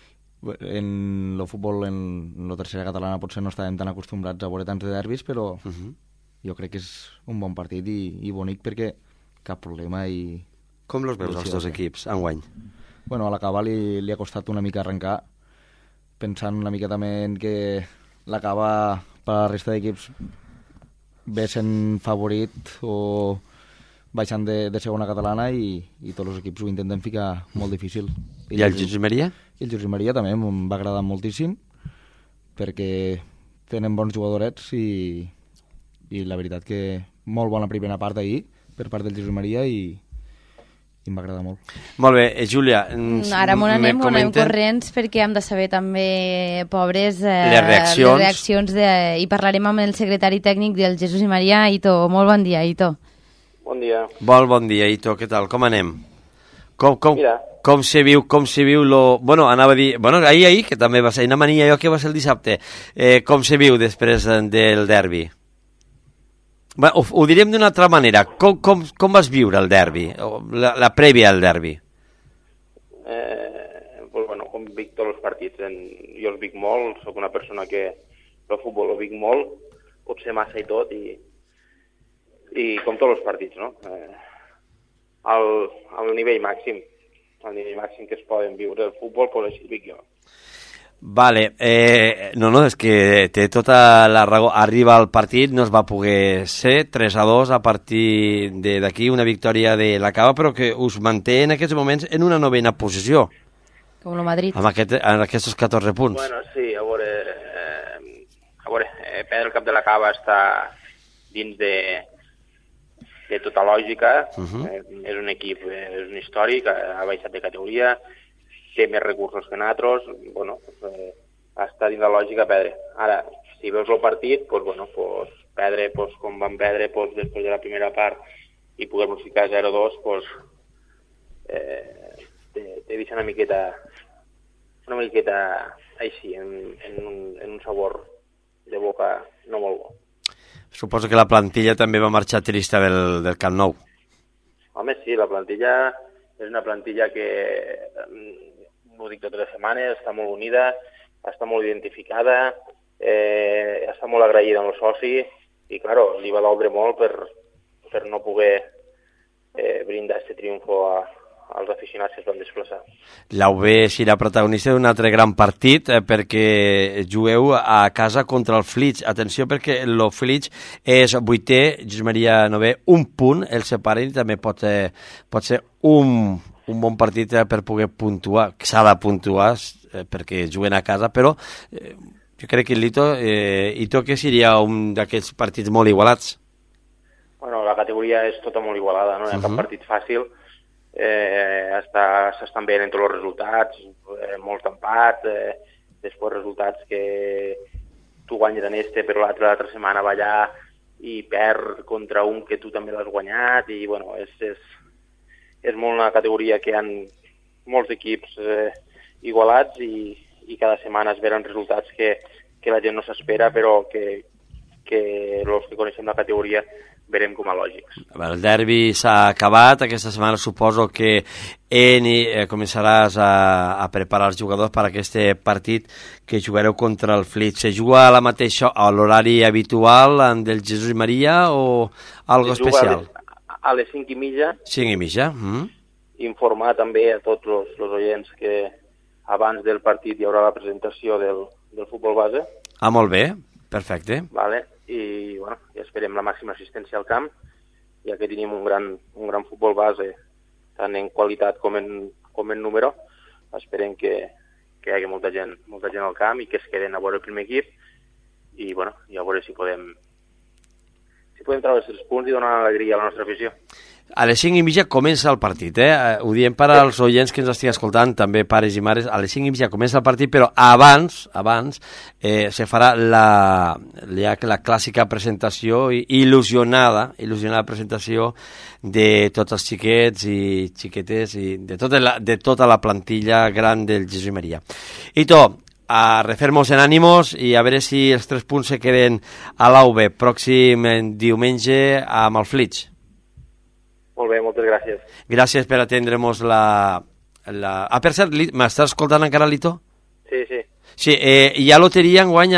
en el futbol, en la tercera catalana, potser no estàvem tan acostumbrats a veure tants de derbis, però... Jo crec que és un bon partit i bonic perquè cap problema i... Com els veus els 2 equips enguany? Bueno, a la Cava li ha costat una mica arrencar, pensant una mica també en que la Cava per a la resta d'equips ve sent favorit o baixant de segona catalana i tots els equips ho intenten ficar molt difícil. I el Jesús Maria? I el Jesús Maria també em va agradar moltíssim perquè tenen bons jugadorets i la veritat que molt bona primera part ahir per part del Jesús Maria i em va agradar molt. Molt bé, Júlia... Ara anem corrents perquè hem de saber també, pobres, les reaccions i parlarem amb el secretari tècnic del Jesús i Maria. Ito, molt bon dia, Ito. Bon dia. Bon dia, Ito, què tal? Com anem? Com se viu lo... Bueno, anava a dir... Bueno, ahir, que també va ser una mania, que va ser el dissabte. Com se viu després del derbi? Ho diríem d'una altra manera. Com vas viure el derbi, la prèvia al derbi? Com vic tots els partits. Jo els vic molt, sóc una persona que el futbol ho vic molt, potser massa i tot, i com tots els partits, no? Al nivell màxim que es poden viure el futbol, doncs així vic jo. Vale, no, és que té tota la raó. Arriba el partit, no es va poder ser 3-2 a partir d'aquí, una victòria de la Cava, però que us manté en aquests moments en una 9ª posició. Com el Madrid. Amb aquests 14 punts. Bueno, sí, a veure, perdre el cap de la Cava està dins de tota lògica. És un equip, és un històric, ha baixat de categoria, té més recursos que nosaltres, està dins la lògica perdre. Ara, si veus el partit, perdre com van perdre després de la primera part i poder-nos ficar 0-2, te deixa una miqueta així, en un sabor de boca no molt bo. Suposo que la plantilla també va marxar trista del Camp Nou. Home, sí, la plantilla és una plantilla que, no ho dic totes les setmanes, està molt unida, està molt identificada, està molt agraïda amb el soci i, claro, li va doldre molt per no poder brindar aquest triomfo als aficionats que es van desplaçar. L'UB serà protagonista d'un altre gran partit perquè jugueu a casa contra el Flix. Atenció, perquè el Flix és 8è, Josep Maria 9è, un punt el separen i també pot ser un bon partit per poder puntuar. S'ha de puntuar perquè juguen a casa, però jo crec que el Lito, i tu que seria un d'aquests partits molt igualats? Bueno, la categoria és tota molt igualada, no hi ha cap partit fàcil. S'estan veient en tots els resultats, molts empats, després resultats que tu guanyes en però l'altra setmana va allà i perd contra un que tu també l'has guanyat, i bueno, és molt una categoria que hi ha molts equips igualats i cada setmana es venen resultats que la gent no s'espera, però que els que coneixem la categoria verem com a lògics. El derbi s'ha acabat, aquesta setmana suposo que començaràs a preparar els jugadors per a aquest partit que jugareu contra el Flix. Se juga a l'horari habitual del Jesús i Maria o algo especial? A les 5:30. 5:30. Informar també a tots els oients que abans del partit hi haurà la presentació del futbol base. Ah, molt bé, perfecte. Vale. I bueno, ja esperem la màxima assistència al camp, ja que tenim un gran futbol base, tant en qualitat com en número. Esperem que hi hagi molta gent al camp i que es queden a veure el primer equip i bueno, ja veure si podem treure els punts i donar alegria a la nostra afició. A les 5:30 comença el partit, ho diem per als oients que ens estiguin escoltant, també pares i mares, a les 5:30 comença el partit, però abans se farà la clàssica presentació, il·lusionada presentació de tots els xiquets i xiquetes i de tota la plantilla gran del Jesús i Maria. I a refer-nos en ànimos i a veure si els 3 punts se queden a l'UB pròxim diumenge amb el Flix. Molt bé, moltes gràcies. Gràcies per atendre-nos per cert, m'estàs escoltant encara, Lito? Sí. Sí, hi ha loteria enguany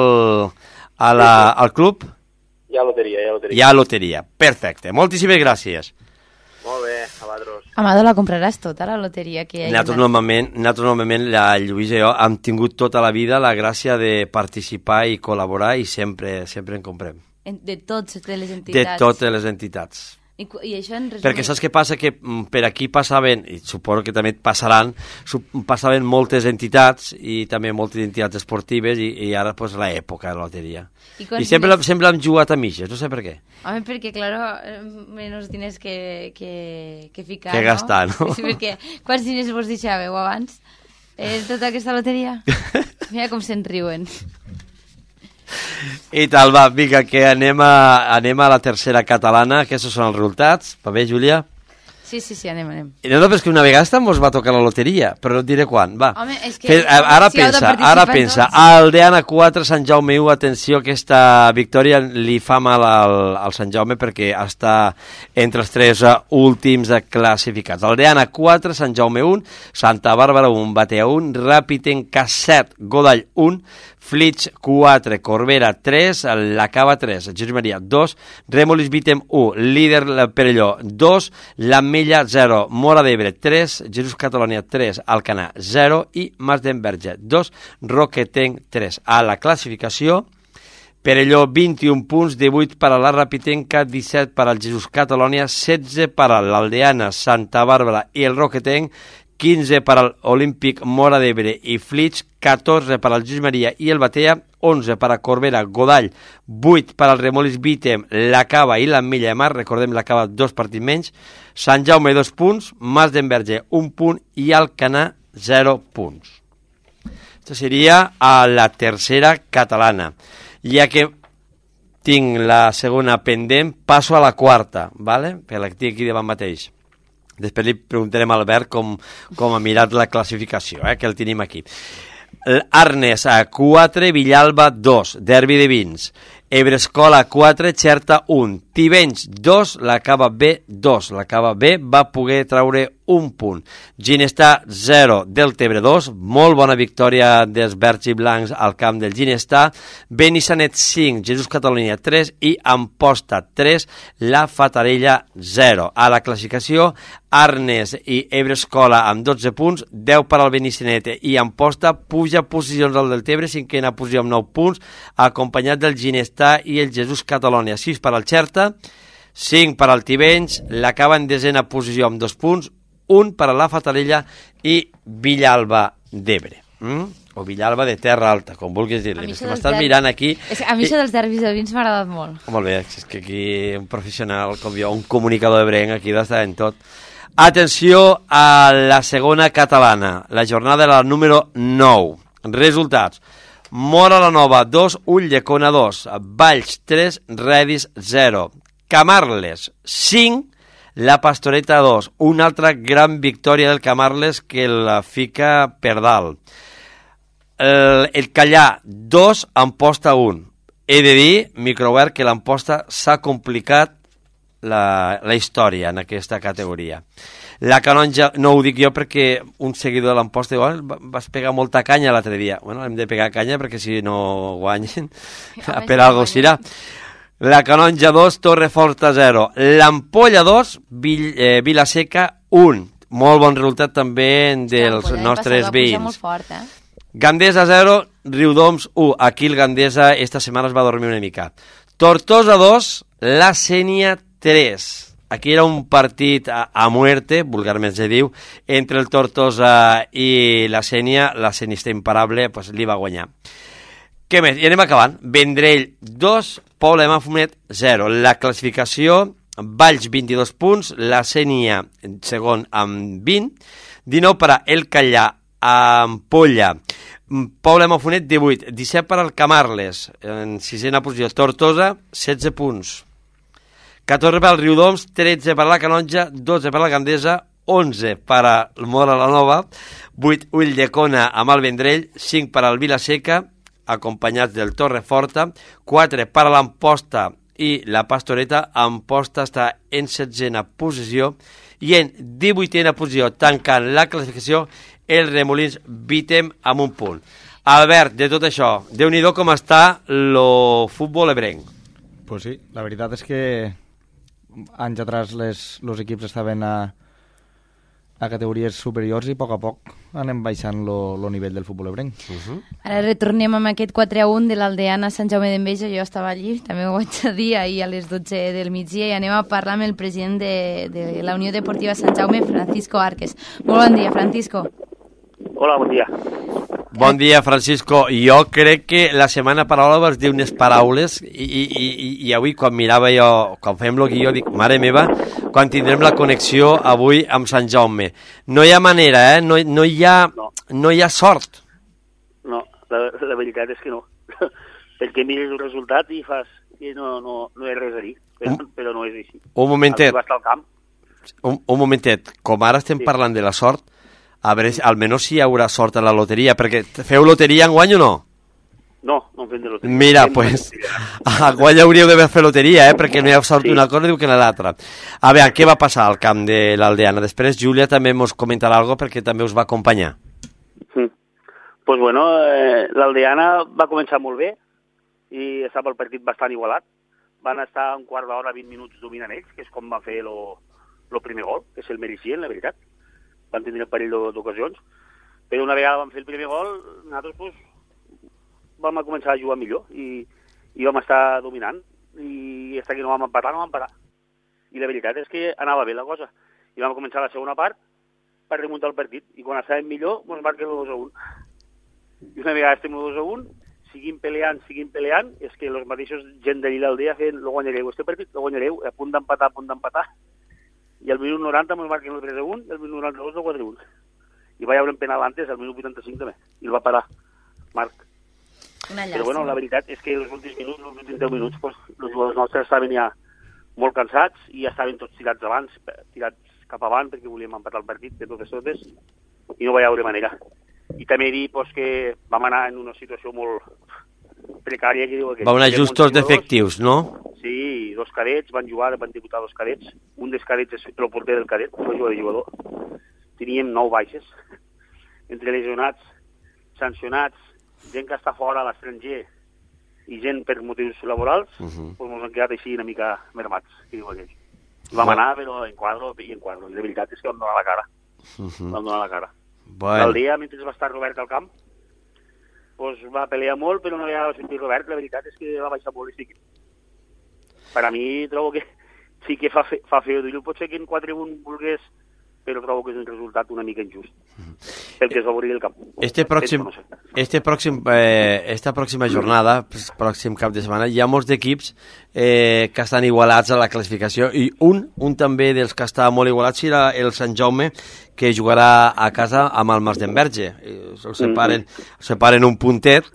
al club? Hi ha loteria. Hi ha loteria, perfecte. Moltíssimes gràcies. Molt bé, a vosaltres. Amado, la compraràs tota, la loteria que hi ha? Nosaltres normalment, la Lluïsa i jo hem tingut tota la vida la gràcia de participar i col·laborar i sempre en comprem. De totes les entitats? De totes les entitats. I això en resum... Perquè saps què passa? Que per aquí passaven, i suposo que també passaven moltes entitats i també moltes entitats esportives i ara pues l'època de la loteria. I sempre hem jugat a mitges, no sé per què. Home, perquè, claro, menys diners que ficar, que gastar, no? Sí, perquè quants diners vos deixàveu abans? Tota aquesta loteria? Mira com se'n riuen. I tal, va, vinga, que anem a la tercera catalana. Aquests són els resultats. Va bé, Júlia? Sí, anem. I no, però és que una vegada també us va tocar la loteria, però no et diré quan, va. Home, és que... Ara pensa, Aldeana 4, Sant Jaume 1, atenció, aquesta victòria li fa mal al Sant Jaume perquè està entre els 3 últims classificats. Aldeana 4, Sant Jaume 1, Santa Bàrbara 1, Batea 1, Ràpitenca 7, Godall 1, Flix 4, Corbera 3, la Cava 3, Jesús Maria 2, Remolis Vítem 1, líder Perelló 2, l'Ametlla 0, Mora d'Ebre 3, Jesús Catalònia 3, Alcanar 0 i Mas d'Enverge 2, Roquetenc 3. A la classificació, Perelló 21 punts, 18 per a la Ràpitenca, 17 per al Jesús Catalònia, 16 per a l'Aldeana, Santa Bàrbara i el Roquetenc, 15 per al Olímpic Mora d'Ebre i Flix, 14 per al Jesús Maria i el Batea, 11 per a Corbera, Godall, 8 per al Remolis Vítem, la Cava i l'Ametlla de Mar, recordem la Cava 2 partits menys, Sant Jaume 2 punts, Mas d'Enverge 1 punt i Alcanar 0 punts. Això seria a la tercera catalana. Ja que tinc la segona pendent, passo a la quarta, ¿vale? Per la que tinc aquí davant mateix. Després li preguntarem a Albert com ha mirat la classificació, que el tenim aquí. Arnes 4, Villalba 2, Derbi de Vins. Ebrescola 4, Xerta 1, Tivenys 2, la Cava B 2. La Cava B va poder traure un punt. Ginestar 0, Deltebre 2, molt bona victòria dels verds i blancs al camp del Ginestar. Benissanet 5, Jesús Catalunya 3 i Amposta 3, la Fatarella 0. A la classificació, Arnes i Ebrescola amb 12 punts, 10 per al Benissanet i Amposta, puja posicions al Deltebre, cinquena posició amb 9 punts, acompanyat del Ginestar i el Jesús Catalònia, 6 per al Xerta, 5 per al Tivenys, l'acaba en desena posició amb 2 punts, 1 per a la Fatarella i Villalba d'Ebre. O Villalba de Terra Alta, com vulguis dir-li. M'estàs mirant aquí... A mi això dels derbis de Vins m'ha agradat molt. Molt bé, és que aquí un professional com jo, un comunicador ebrenc, aquí d'estar en tot. Atenció a la segona catalana, la jornada era la número 9. Resultats. Mora la Nova 2, Ulldecona 2, Valls 3, Redis 0, Camarles 5, la Pastoreta 2, una altra gran victòria del Camarles que la fica per dalt. El Callà 2, Amposta 1. He de dir, microobert, que l'Amposta s'ha complicat la història en aquesta categoria. La Canonja, no ho dic jo perquè un seguidor de l'Amposta diu, vas pegar molta canya l'altre dia. Bueno, hem de pegar canya perquè si no guanyen, per algo serà. La Canonja 2, Torreforta 0. L'Ampolla 2, Vilaseca 1. Molt bon resultat també dels nostres veïns. Gandesa 0, Riudoms 1. Aquí el Gandesa esta setmana es va dormir una mica. Tortosa 2, La Sénia 3. Aquí era un partit a muerte, vulgarment se diu, entre el Tortosa i la Sénia. La Sénia està imparable, pues li va guanyar. Què més? I anem acabant. Vendrell 2, Poble de Mafumet 0. La classificació, Valls 22 punts, la Sénia segon amb 20, 19 per a El Callà, Ampolla, Poble de Mafumet 18, 17 per al Camarles, en sisena posició, Tortosa 16 punts. 14 per al Riudoms, 13 per a la Canonja, 12 per a la Gandesa, 11 per a Mora la Nova, 8 Ulldecona amb el Vendrell, 5 per al Vilaseca, acompanyats del Torreforta, 4 per a l'Amposta i la Pastoreta. Amposta està en 16a posició i en 18a posició, tancant la classificació, el Remolins Vítem amb un punt. Albert, de tot això, Déu-n'hi-do com està el futbol ebrenc. Pues sí, la veritat és que anys atrás els equips estaven a categories superiors i a poc anem baixant el nivell del futbol ebrenc. Ara retornem amb aquest 4-1 de l'Aldeana Sant Jaume d'Enveja. Jo estava allí, també ho vaig dir ahir a les 12 del migdia, i anem a parlar amb el president de la Unió Deportiva Sant Jaume, Francisco Arques. Molt bon dia, Francisco. Hola, bon dia. Bon dia, Francisco. Jo crec que la setmana passada vas dir unes paraules i avui quan mirava jo, quan fèiem el guió, dic, mare meva, quan tindrem la connexió avui amb Sant Jaume. No hi ha manera, no hi ha sort. No, la veritat és que no. Perquè mires el resultat i fas que no hi ha res a dir, però no és així. Un momentet. Va estar al camp. Un momentet, com ara estem parlant de la sort, a veure, almenys si hi haurà sort a la loteria, perquè feu loteria enguany o no? No, no en fem de loteria. Mira, pues, enguany hauríeu d'haver fet loteria, perquè no hi ha sort una cosa diu que l'altra. A veure, què va passar al camp de l'Aldeana? Després Júlia també ens comentarà alguna cosa perquè també us va acompanyar. Pues bueno, l'Aldeana va començar molt bé i estava el partit bastant igualat. Van estar un quart d'hora, 20 minuts dominant ells, que és com va fer el primer gol, que se'l mereixien, la veritat. Van tenir un parell d'ocasions. Però una vegada van fer el primer gol, nosaltres pues, vam començar a jugar millor i vam estar dominant. I fins que no vam empatar. I la veritat és que anava bé la cosa. I vam començar la segona part per remuntar el partit. I quan estàvem millor, ens marquen el 2-1. I una vegada estem el 2-1, seguim peleant, és que els mateixos gent de l'Aldea feien lo guanyareu, este partit lo guanyareu, a punt d'empatar. I al minut 90 ens marquen el 3-1 i al minut 92 el 4-1. I va haver un penal antes, al minut 85 també, i el va parar Marc. Però bueno, la veritat és que els últims minuts, els últims 10 minuts, pues, els jugadors nostres estaven ja molt cansats i ja estaven tots tirats cap avant, perquè volíem empatar el partit de totes, i no va haver manera. I també dir pues, que vam anar en una situació molt precària. Que diu que va anar justos d'efectius, no? Sí, 2 cadets, van debutar 2 cadets. Un dels cadets és el porter del cadet, no jugador de jugador. Teníem 9 baixes, entre lesionats, sancionats, gent que està fora a l'estranger i gent per motius laborals, doncs ens han quedat així una mica mermats, que diu aquell. Vam anar, però en quadro. I la veritat és que vam donar la cara. Vam donar la cara. Bueno. L'Aldea, mentre va estar Robert al camp, pues va pelear molt, però una vegada va sentir Robert, la veritat és que va baixar molt i sí que... Per a mi trobo que sí que fa feo dir-ho. Pot ser que en 4-1 volgués, però trobo que és un resultat una mica injust. Pel que es va obrir el camp. Esta pròxima jornada, pròxim cap de setmana, hi ha molts d'equips que estan igualats a la classificació i un també dels que està molt igualat serà el Sant Jaume, que jugarà a casa amb el Mas d'Enverge. El separen un puntet.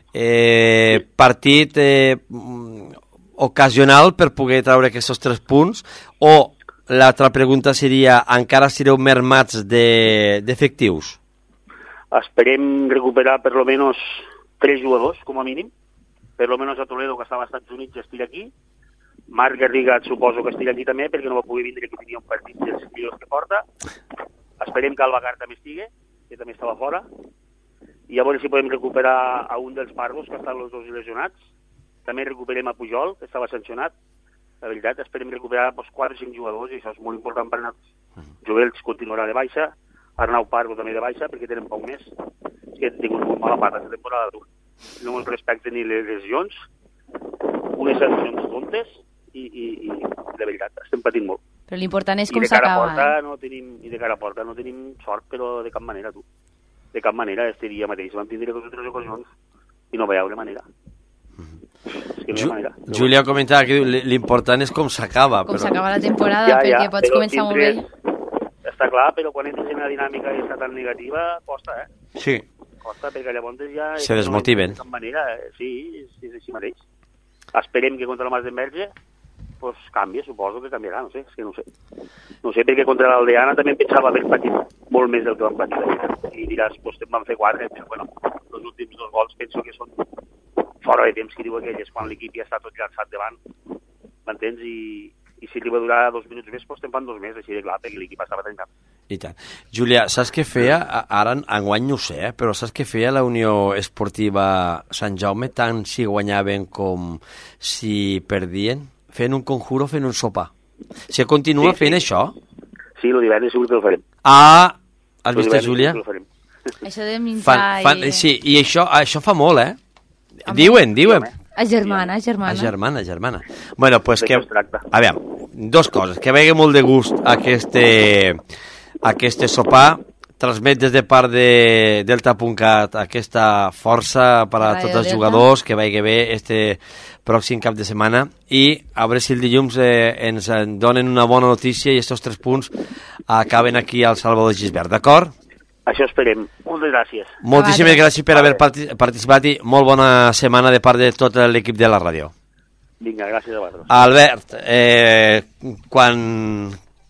Partit ocasional per poder treure aquests 3 punts, o l'altra pregunta seria, encara sereu mermats d'efectius? Esperem recuperar per lo menos 3 jugadors, com a mínim. Per lo menos a Toledo, que estava als Estats Units, estirà aquí. Marc Garriga suposo que estirà aquí també, perquè no va poder vindre, que tenia un partit dels millors que porta. Esperem que Albacar també estigui, que també estava fora. I a veure si podem recuperar a un dels Pardos, que estan els 2 lesionats. També recuperem a Pujol, que estava sancionat. La veritat, esperem recuperar 4 o 5 jugadors, i això és molt important per nosaltres. Jovells continuarà de baixa, Arnau Pardo també de baixa, perquè tenen poc més. És que han tingut molt mala pata aquesta temporada, tu. No ens respecten ni les lesions, unes sancions tontes, i de veritat, estem patint molt. Però l'important és com s'acaba. I de cara a porta no tenim sort, però de cap manera, tu. De cap manera, este dia mateix vam tindre 2 o 3 ocasions i no va haver manera. Júlia comentava que l'important és com s'acaba. Com s'acaba la temporada, perquè pots començar molt bé. Està clar, però quan entres en una dinàmica i està tan negativa, costa, Sí. Costa, perquè llavors ja... Se desmotiven. De cap manera, sí, és així mateix. Esperem que contra el Mas d'Enverge pues canvia, suposo que canviarà, no sé, és que no sé. No sé, perquè contra l'Aldeana també em pensava haver patit molt més del que vam patir. I diràs, pues vam fer 4, però bueno, els últims 2 gols penso que són fora de temps, que diu aquell, és quan l'equip ja està tot llançat davant, m'entens? I si arriba a durar 2 minuts més, doncs te'n fan 2 més, així de clar, perquè l'equip estava tancant. I tant. Júlia, saps què feia? Ara enguany no ho sé, però saps què feia la Unió Esportiva Sant Jaume, tant si guanyaven com si perdien? Fent un conjuro, fent un sopar. Si continua fent això? Sí, el divendres segur que el farem. Ah, has vist, Júlia? Això de menjar sí, i això fa molt, Diuen. A germana. Bueno, pues que... A veure, 2 coses. Que vegi molt de gust aquest sopar. Transmet des de part de Delta.cat aquesta força per a tots els jugadors, que vagi bé este pròxim cap de setmana, i a veure si el dilluns ens donen una bona notícia i aquests 3 punts acaben aquí al Salvador Gisbert, d'acord? Això esperem. Moltes gràcies. Moltíssimes gràcies per haver participat i molt bona setmana de part de tot l'equip de la ràdio. Vinga, gràcies a vosaltres. Albert, quan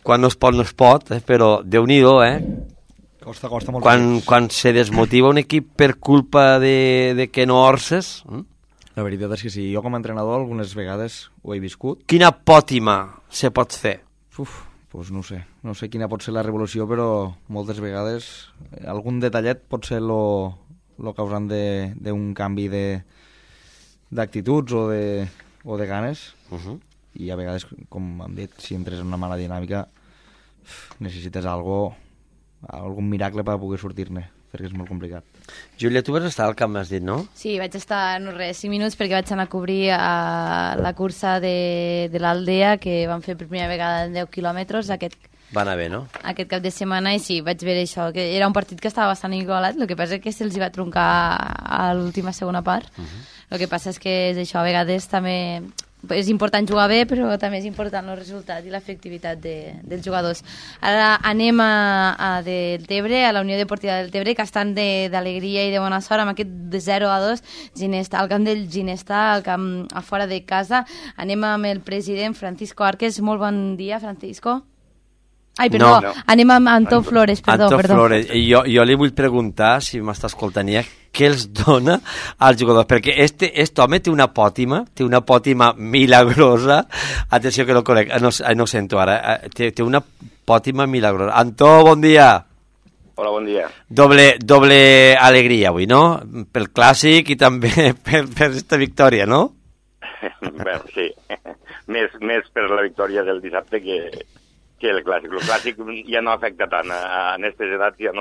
quan no es pot, però Déu-n'hi-do, Costa molt. Quan se desmotiva un equip per culpa de que no orces... La veritat és que sí, jo com a entrenador algunes vegades ho he viscut. Quina pòtima se pot fer? Doncs no sé quina pot ser la revolució, però moltes vegades algun detallet pot ser lo causant d'un canvi d'actituds o de ganes. I a vegades, com hem dit, si entres en una mala dinàmica necessites algun miracle per poder sortir-ne, perquè és molt complicat. Júlia, tu vas estar al camp, m'has dit, no? Sí, vaig estar en 5 minuts perquè vaig anar a cobrir la cursa de l'Aldea, que van fer per primera vegada en 10 quilòmetres Va anar bé, no? Aquest cap de setmana, i sí, vaig veure això, que era un partit que estava bastant igualat, el que passa és que se'ls va truncar a l'última segona part. El que passa és que és això, a vegades també és important jugar bé, però també és important el resultat i l'efectivitat dels jugadors. Ara anem a Deltebre, a la Unió Deportiva del Deltebre, que estan d'alegria i de bona sort amb aquest de 0-2 Ginesta, al camp del Ginesta, al camp a fora de casa. Anem amb el president Francisco Arques. Molt bon dia, Francisco. Ai, perdó, no. Anem amb Antó Flores, perdó. Flores. Jo li vull preguntar, si m'està escoltant ja, què els dona als jugadors, perquè este home té una pòtima milagrosa. Atenció que no conec, no sento ara, té una pòtima milagrosa. Antó, bon dia. Hola, bon dia. Doble alegria avui, no? Pel clàssic i també per aquesta victòria, no? Bé, sí. Més per la victòria del dissabte que el clàssic. El clàssic ja no afecta tant. En aquestes edats ja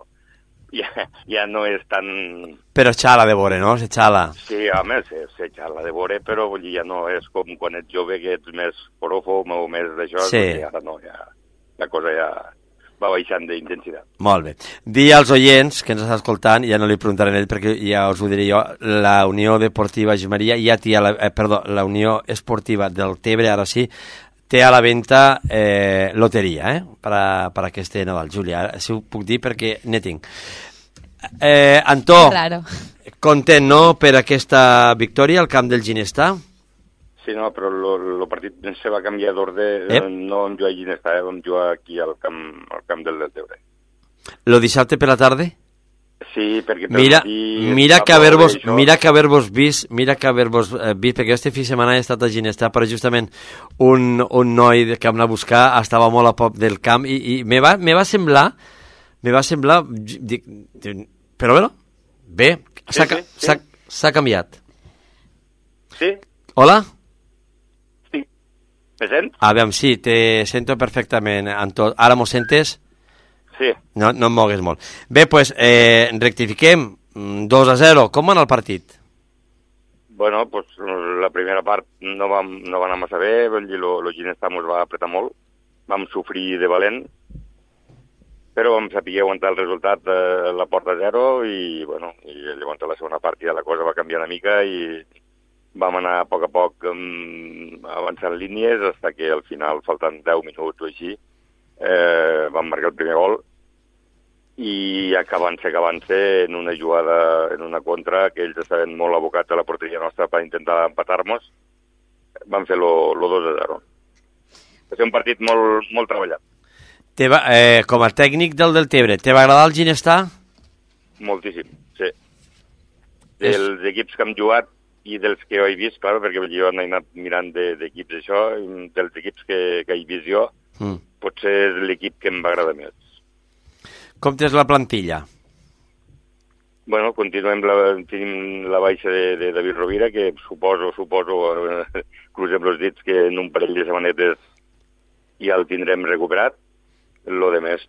no és tan... Però xala de vore, no? Se xala. Sí, home, se xala de vore, però ja no és com quan ets jove, que ets més porofo o més d'això. Sí. Ara no, la cosa ja va baixant d'intensitat. Molt bé. Dir als oients que ens està escoltant, ja no li preguntaré a ell perquè ja us ho diré jo, la Unió Deportiva Gimaria ja té la Unió Esportiva del Tebre, ara sí, té a la venda loteria per aquest Nadal. Júlia, si ho puc dir perquè ne tinc. Antó, claro. Content, no?, per aquesta victòria al camp del Ginestà? Sí, no, però el partit se va canviar d'ordre, no vam jugar a Ginestà, vam jugar aquí al camp del Deltebre. Lo dissabte per la tarda? Sí, perquè... Mira que haver-vos vist, perquè este fi de setmana he estat a Ginestà, però justament un noi que em va buscar estava molt a prop del camp i me va semblar, però bé, s'ha canviat. Sí? Hola? Sí. Me sents? A veure, sí, te sento perfectament, Antó. Ara m'ho sentes? Sí. No em mogues molt. Bé, doncs, rectifiquem, 2-0. Com va anar el partit? Bueno, pues la primera part no va anar massa bé, el Ginestà ens va apretar molt, vam sofrir de valent, però vam saber aguantar el resultat de la porta 0 i llavors a la segona part ja la cosa va canviar una mica i vam anar a poc avançant línies fins que al final, faltant 10 minuts o així, vam marcar el primer gol i acabant-se en una jugada, en una contra, que ells estaven molt abocats a la porteria nostra per intentar empatar-nos, van fer lo 2-0. Va ser un partit molt treballat. Com a tècnic del Deltebre, te va agradar el Ginestà? Moltíssim, sí. Dels equips que hem jugat i dels que he vist, clar, perquè jo he anat mirant d'equips això, dels equips que he vist jo, potser és l'equip que em va agradar més. Com tens la plantilla? Bueno, tenim la baixa de David Rovira, que suposo, crucem els dits, que en un parell de setmanetes ja el tindrem recuperat. Lo demés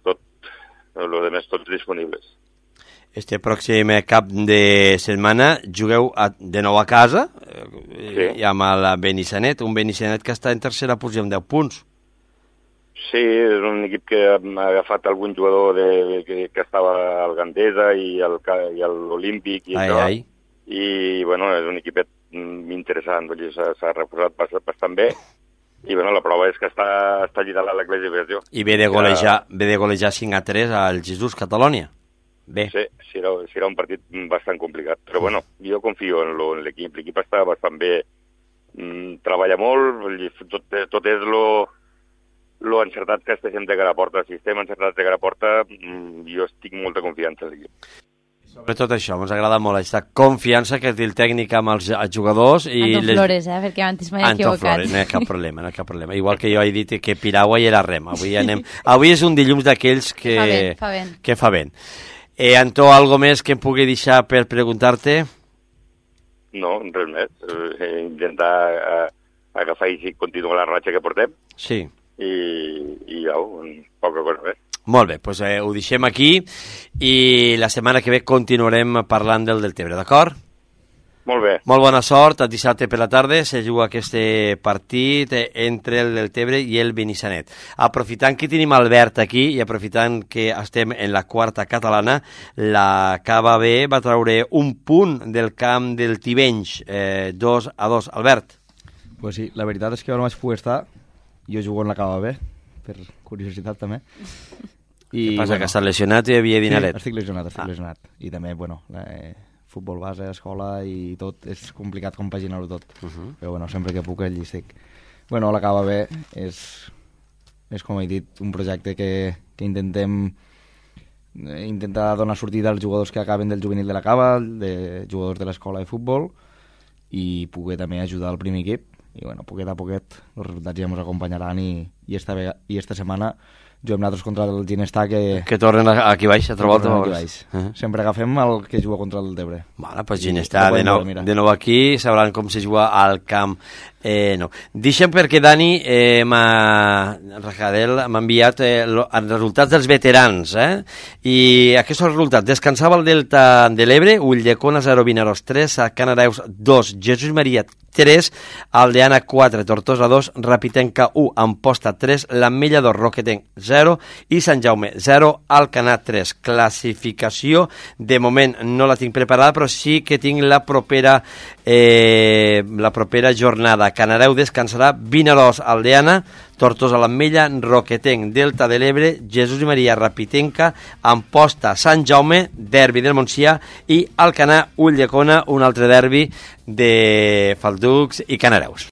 tots disponibles. Este pròxim cap de setmana jugueu de nou a casa, sí, amb el Benissanet, un Benissanet que està en tercera posició amb 10 punts. Sí, és un equip que ha agafat algun jugador que estava al Gandesa i l'Olímpic i això. I, bueno, és un equipet interessant, s'ha reforçat bastant bé. I, bueno, la prova és que està lligat a la classificació. I ve de golejar 5-3 al Jesús Catalònia. Bé. Sí, serà un partit bastant complicat. Però, bueno, jo confio en l'equip. L'equip està bastant bé, treballa molt, tot és lo encertat que estem de cara a porta, si estem encertats de cara a porta, jo estic molta confiança en l'equip. Sobretot això, ens agrada molt aquesta confiança que té el tècnic amb els jugadors. Anton Flores, perquè antes m'he equivocat. Anton Flores, no hi ha cap problema. Igual que jo he dit que Piragua i era rem. Avui és un dilluns d'aquells que fa vent. Antó, algo més que em pugui deixar per preguntar-te? No, res més. Intentar agafar i continuar la ratxa que portem. Sí. I ja, poca cosa més. Molt bé, doncs ho deixem aquí i la setmana que ve continuarem parlant del Deltebre, d'acord? Molt bé. Molt bona sort. El dissabte per la tarda se juga aquest partit entre el Deltebre i el Benissanet. Aprofitant que tenim Albert aquí i aprofitant que estem en la quarta catalana, la Cava B va treure un punt del camp del Tivenys, 2-2. Albert? Pues sí, la veritat és que jo no vaig poder estar. Jo jugo en la Cava B, per curiositat també. Què passa, que estàs lesionat i havia dinaret? Sí, estic lesionat. I també, bueno, futbol base, escola i tot, és complicat compaginar-ho tot. Però bueno, sempre que puc allí estic. Bueno, la Cava B és com he dit, un projecte que intentem donar sortida als jugadors que acaben del juvenil de la Cava, de jugadors de l'escola de futbol, i poder també ajudar al primer equip. I bueno, poquet a poquet els resultats ja ens acompanyaran i esta setmana juguem nosaltres contra el Ginestà que tornen aquí baix, a trobar-te. Sempre agafem el que juga contra el Deltebre. Bueno, pues Ginestà de nou aquí, sabran com se juga al camp. No. Deixa'm perquè Dani Rajadel m'ha enviat els resultats dels veterans, i aquests resultats: descansava el Delta de l'Ebre, Ulldecona 0, Vinaròs 3, Canaraeus 2, Jesús Maria 3, Aldeana 4, Tortosa 2, Rapitenca 1, Amposta 3, l'Ametlla 2, Roquetenc 0 i Sant Jaume 0, Alcanar 3. Classificació, de moment no la tinc preparada, però sí que tinc la propera jornada. Canareu descansarà, Vinaròs, Aldeana, Tortosa, l'Ametlla, Roquetenc, Delta de l'Ebre, Jesús i Maria, Rapitenca, Amposta, Sant Jaume, derbi del Montsià, i Alcanar, Ulldecona, un altre derbi de Falducs i Canareus.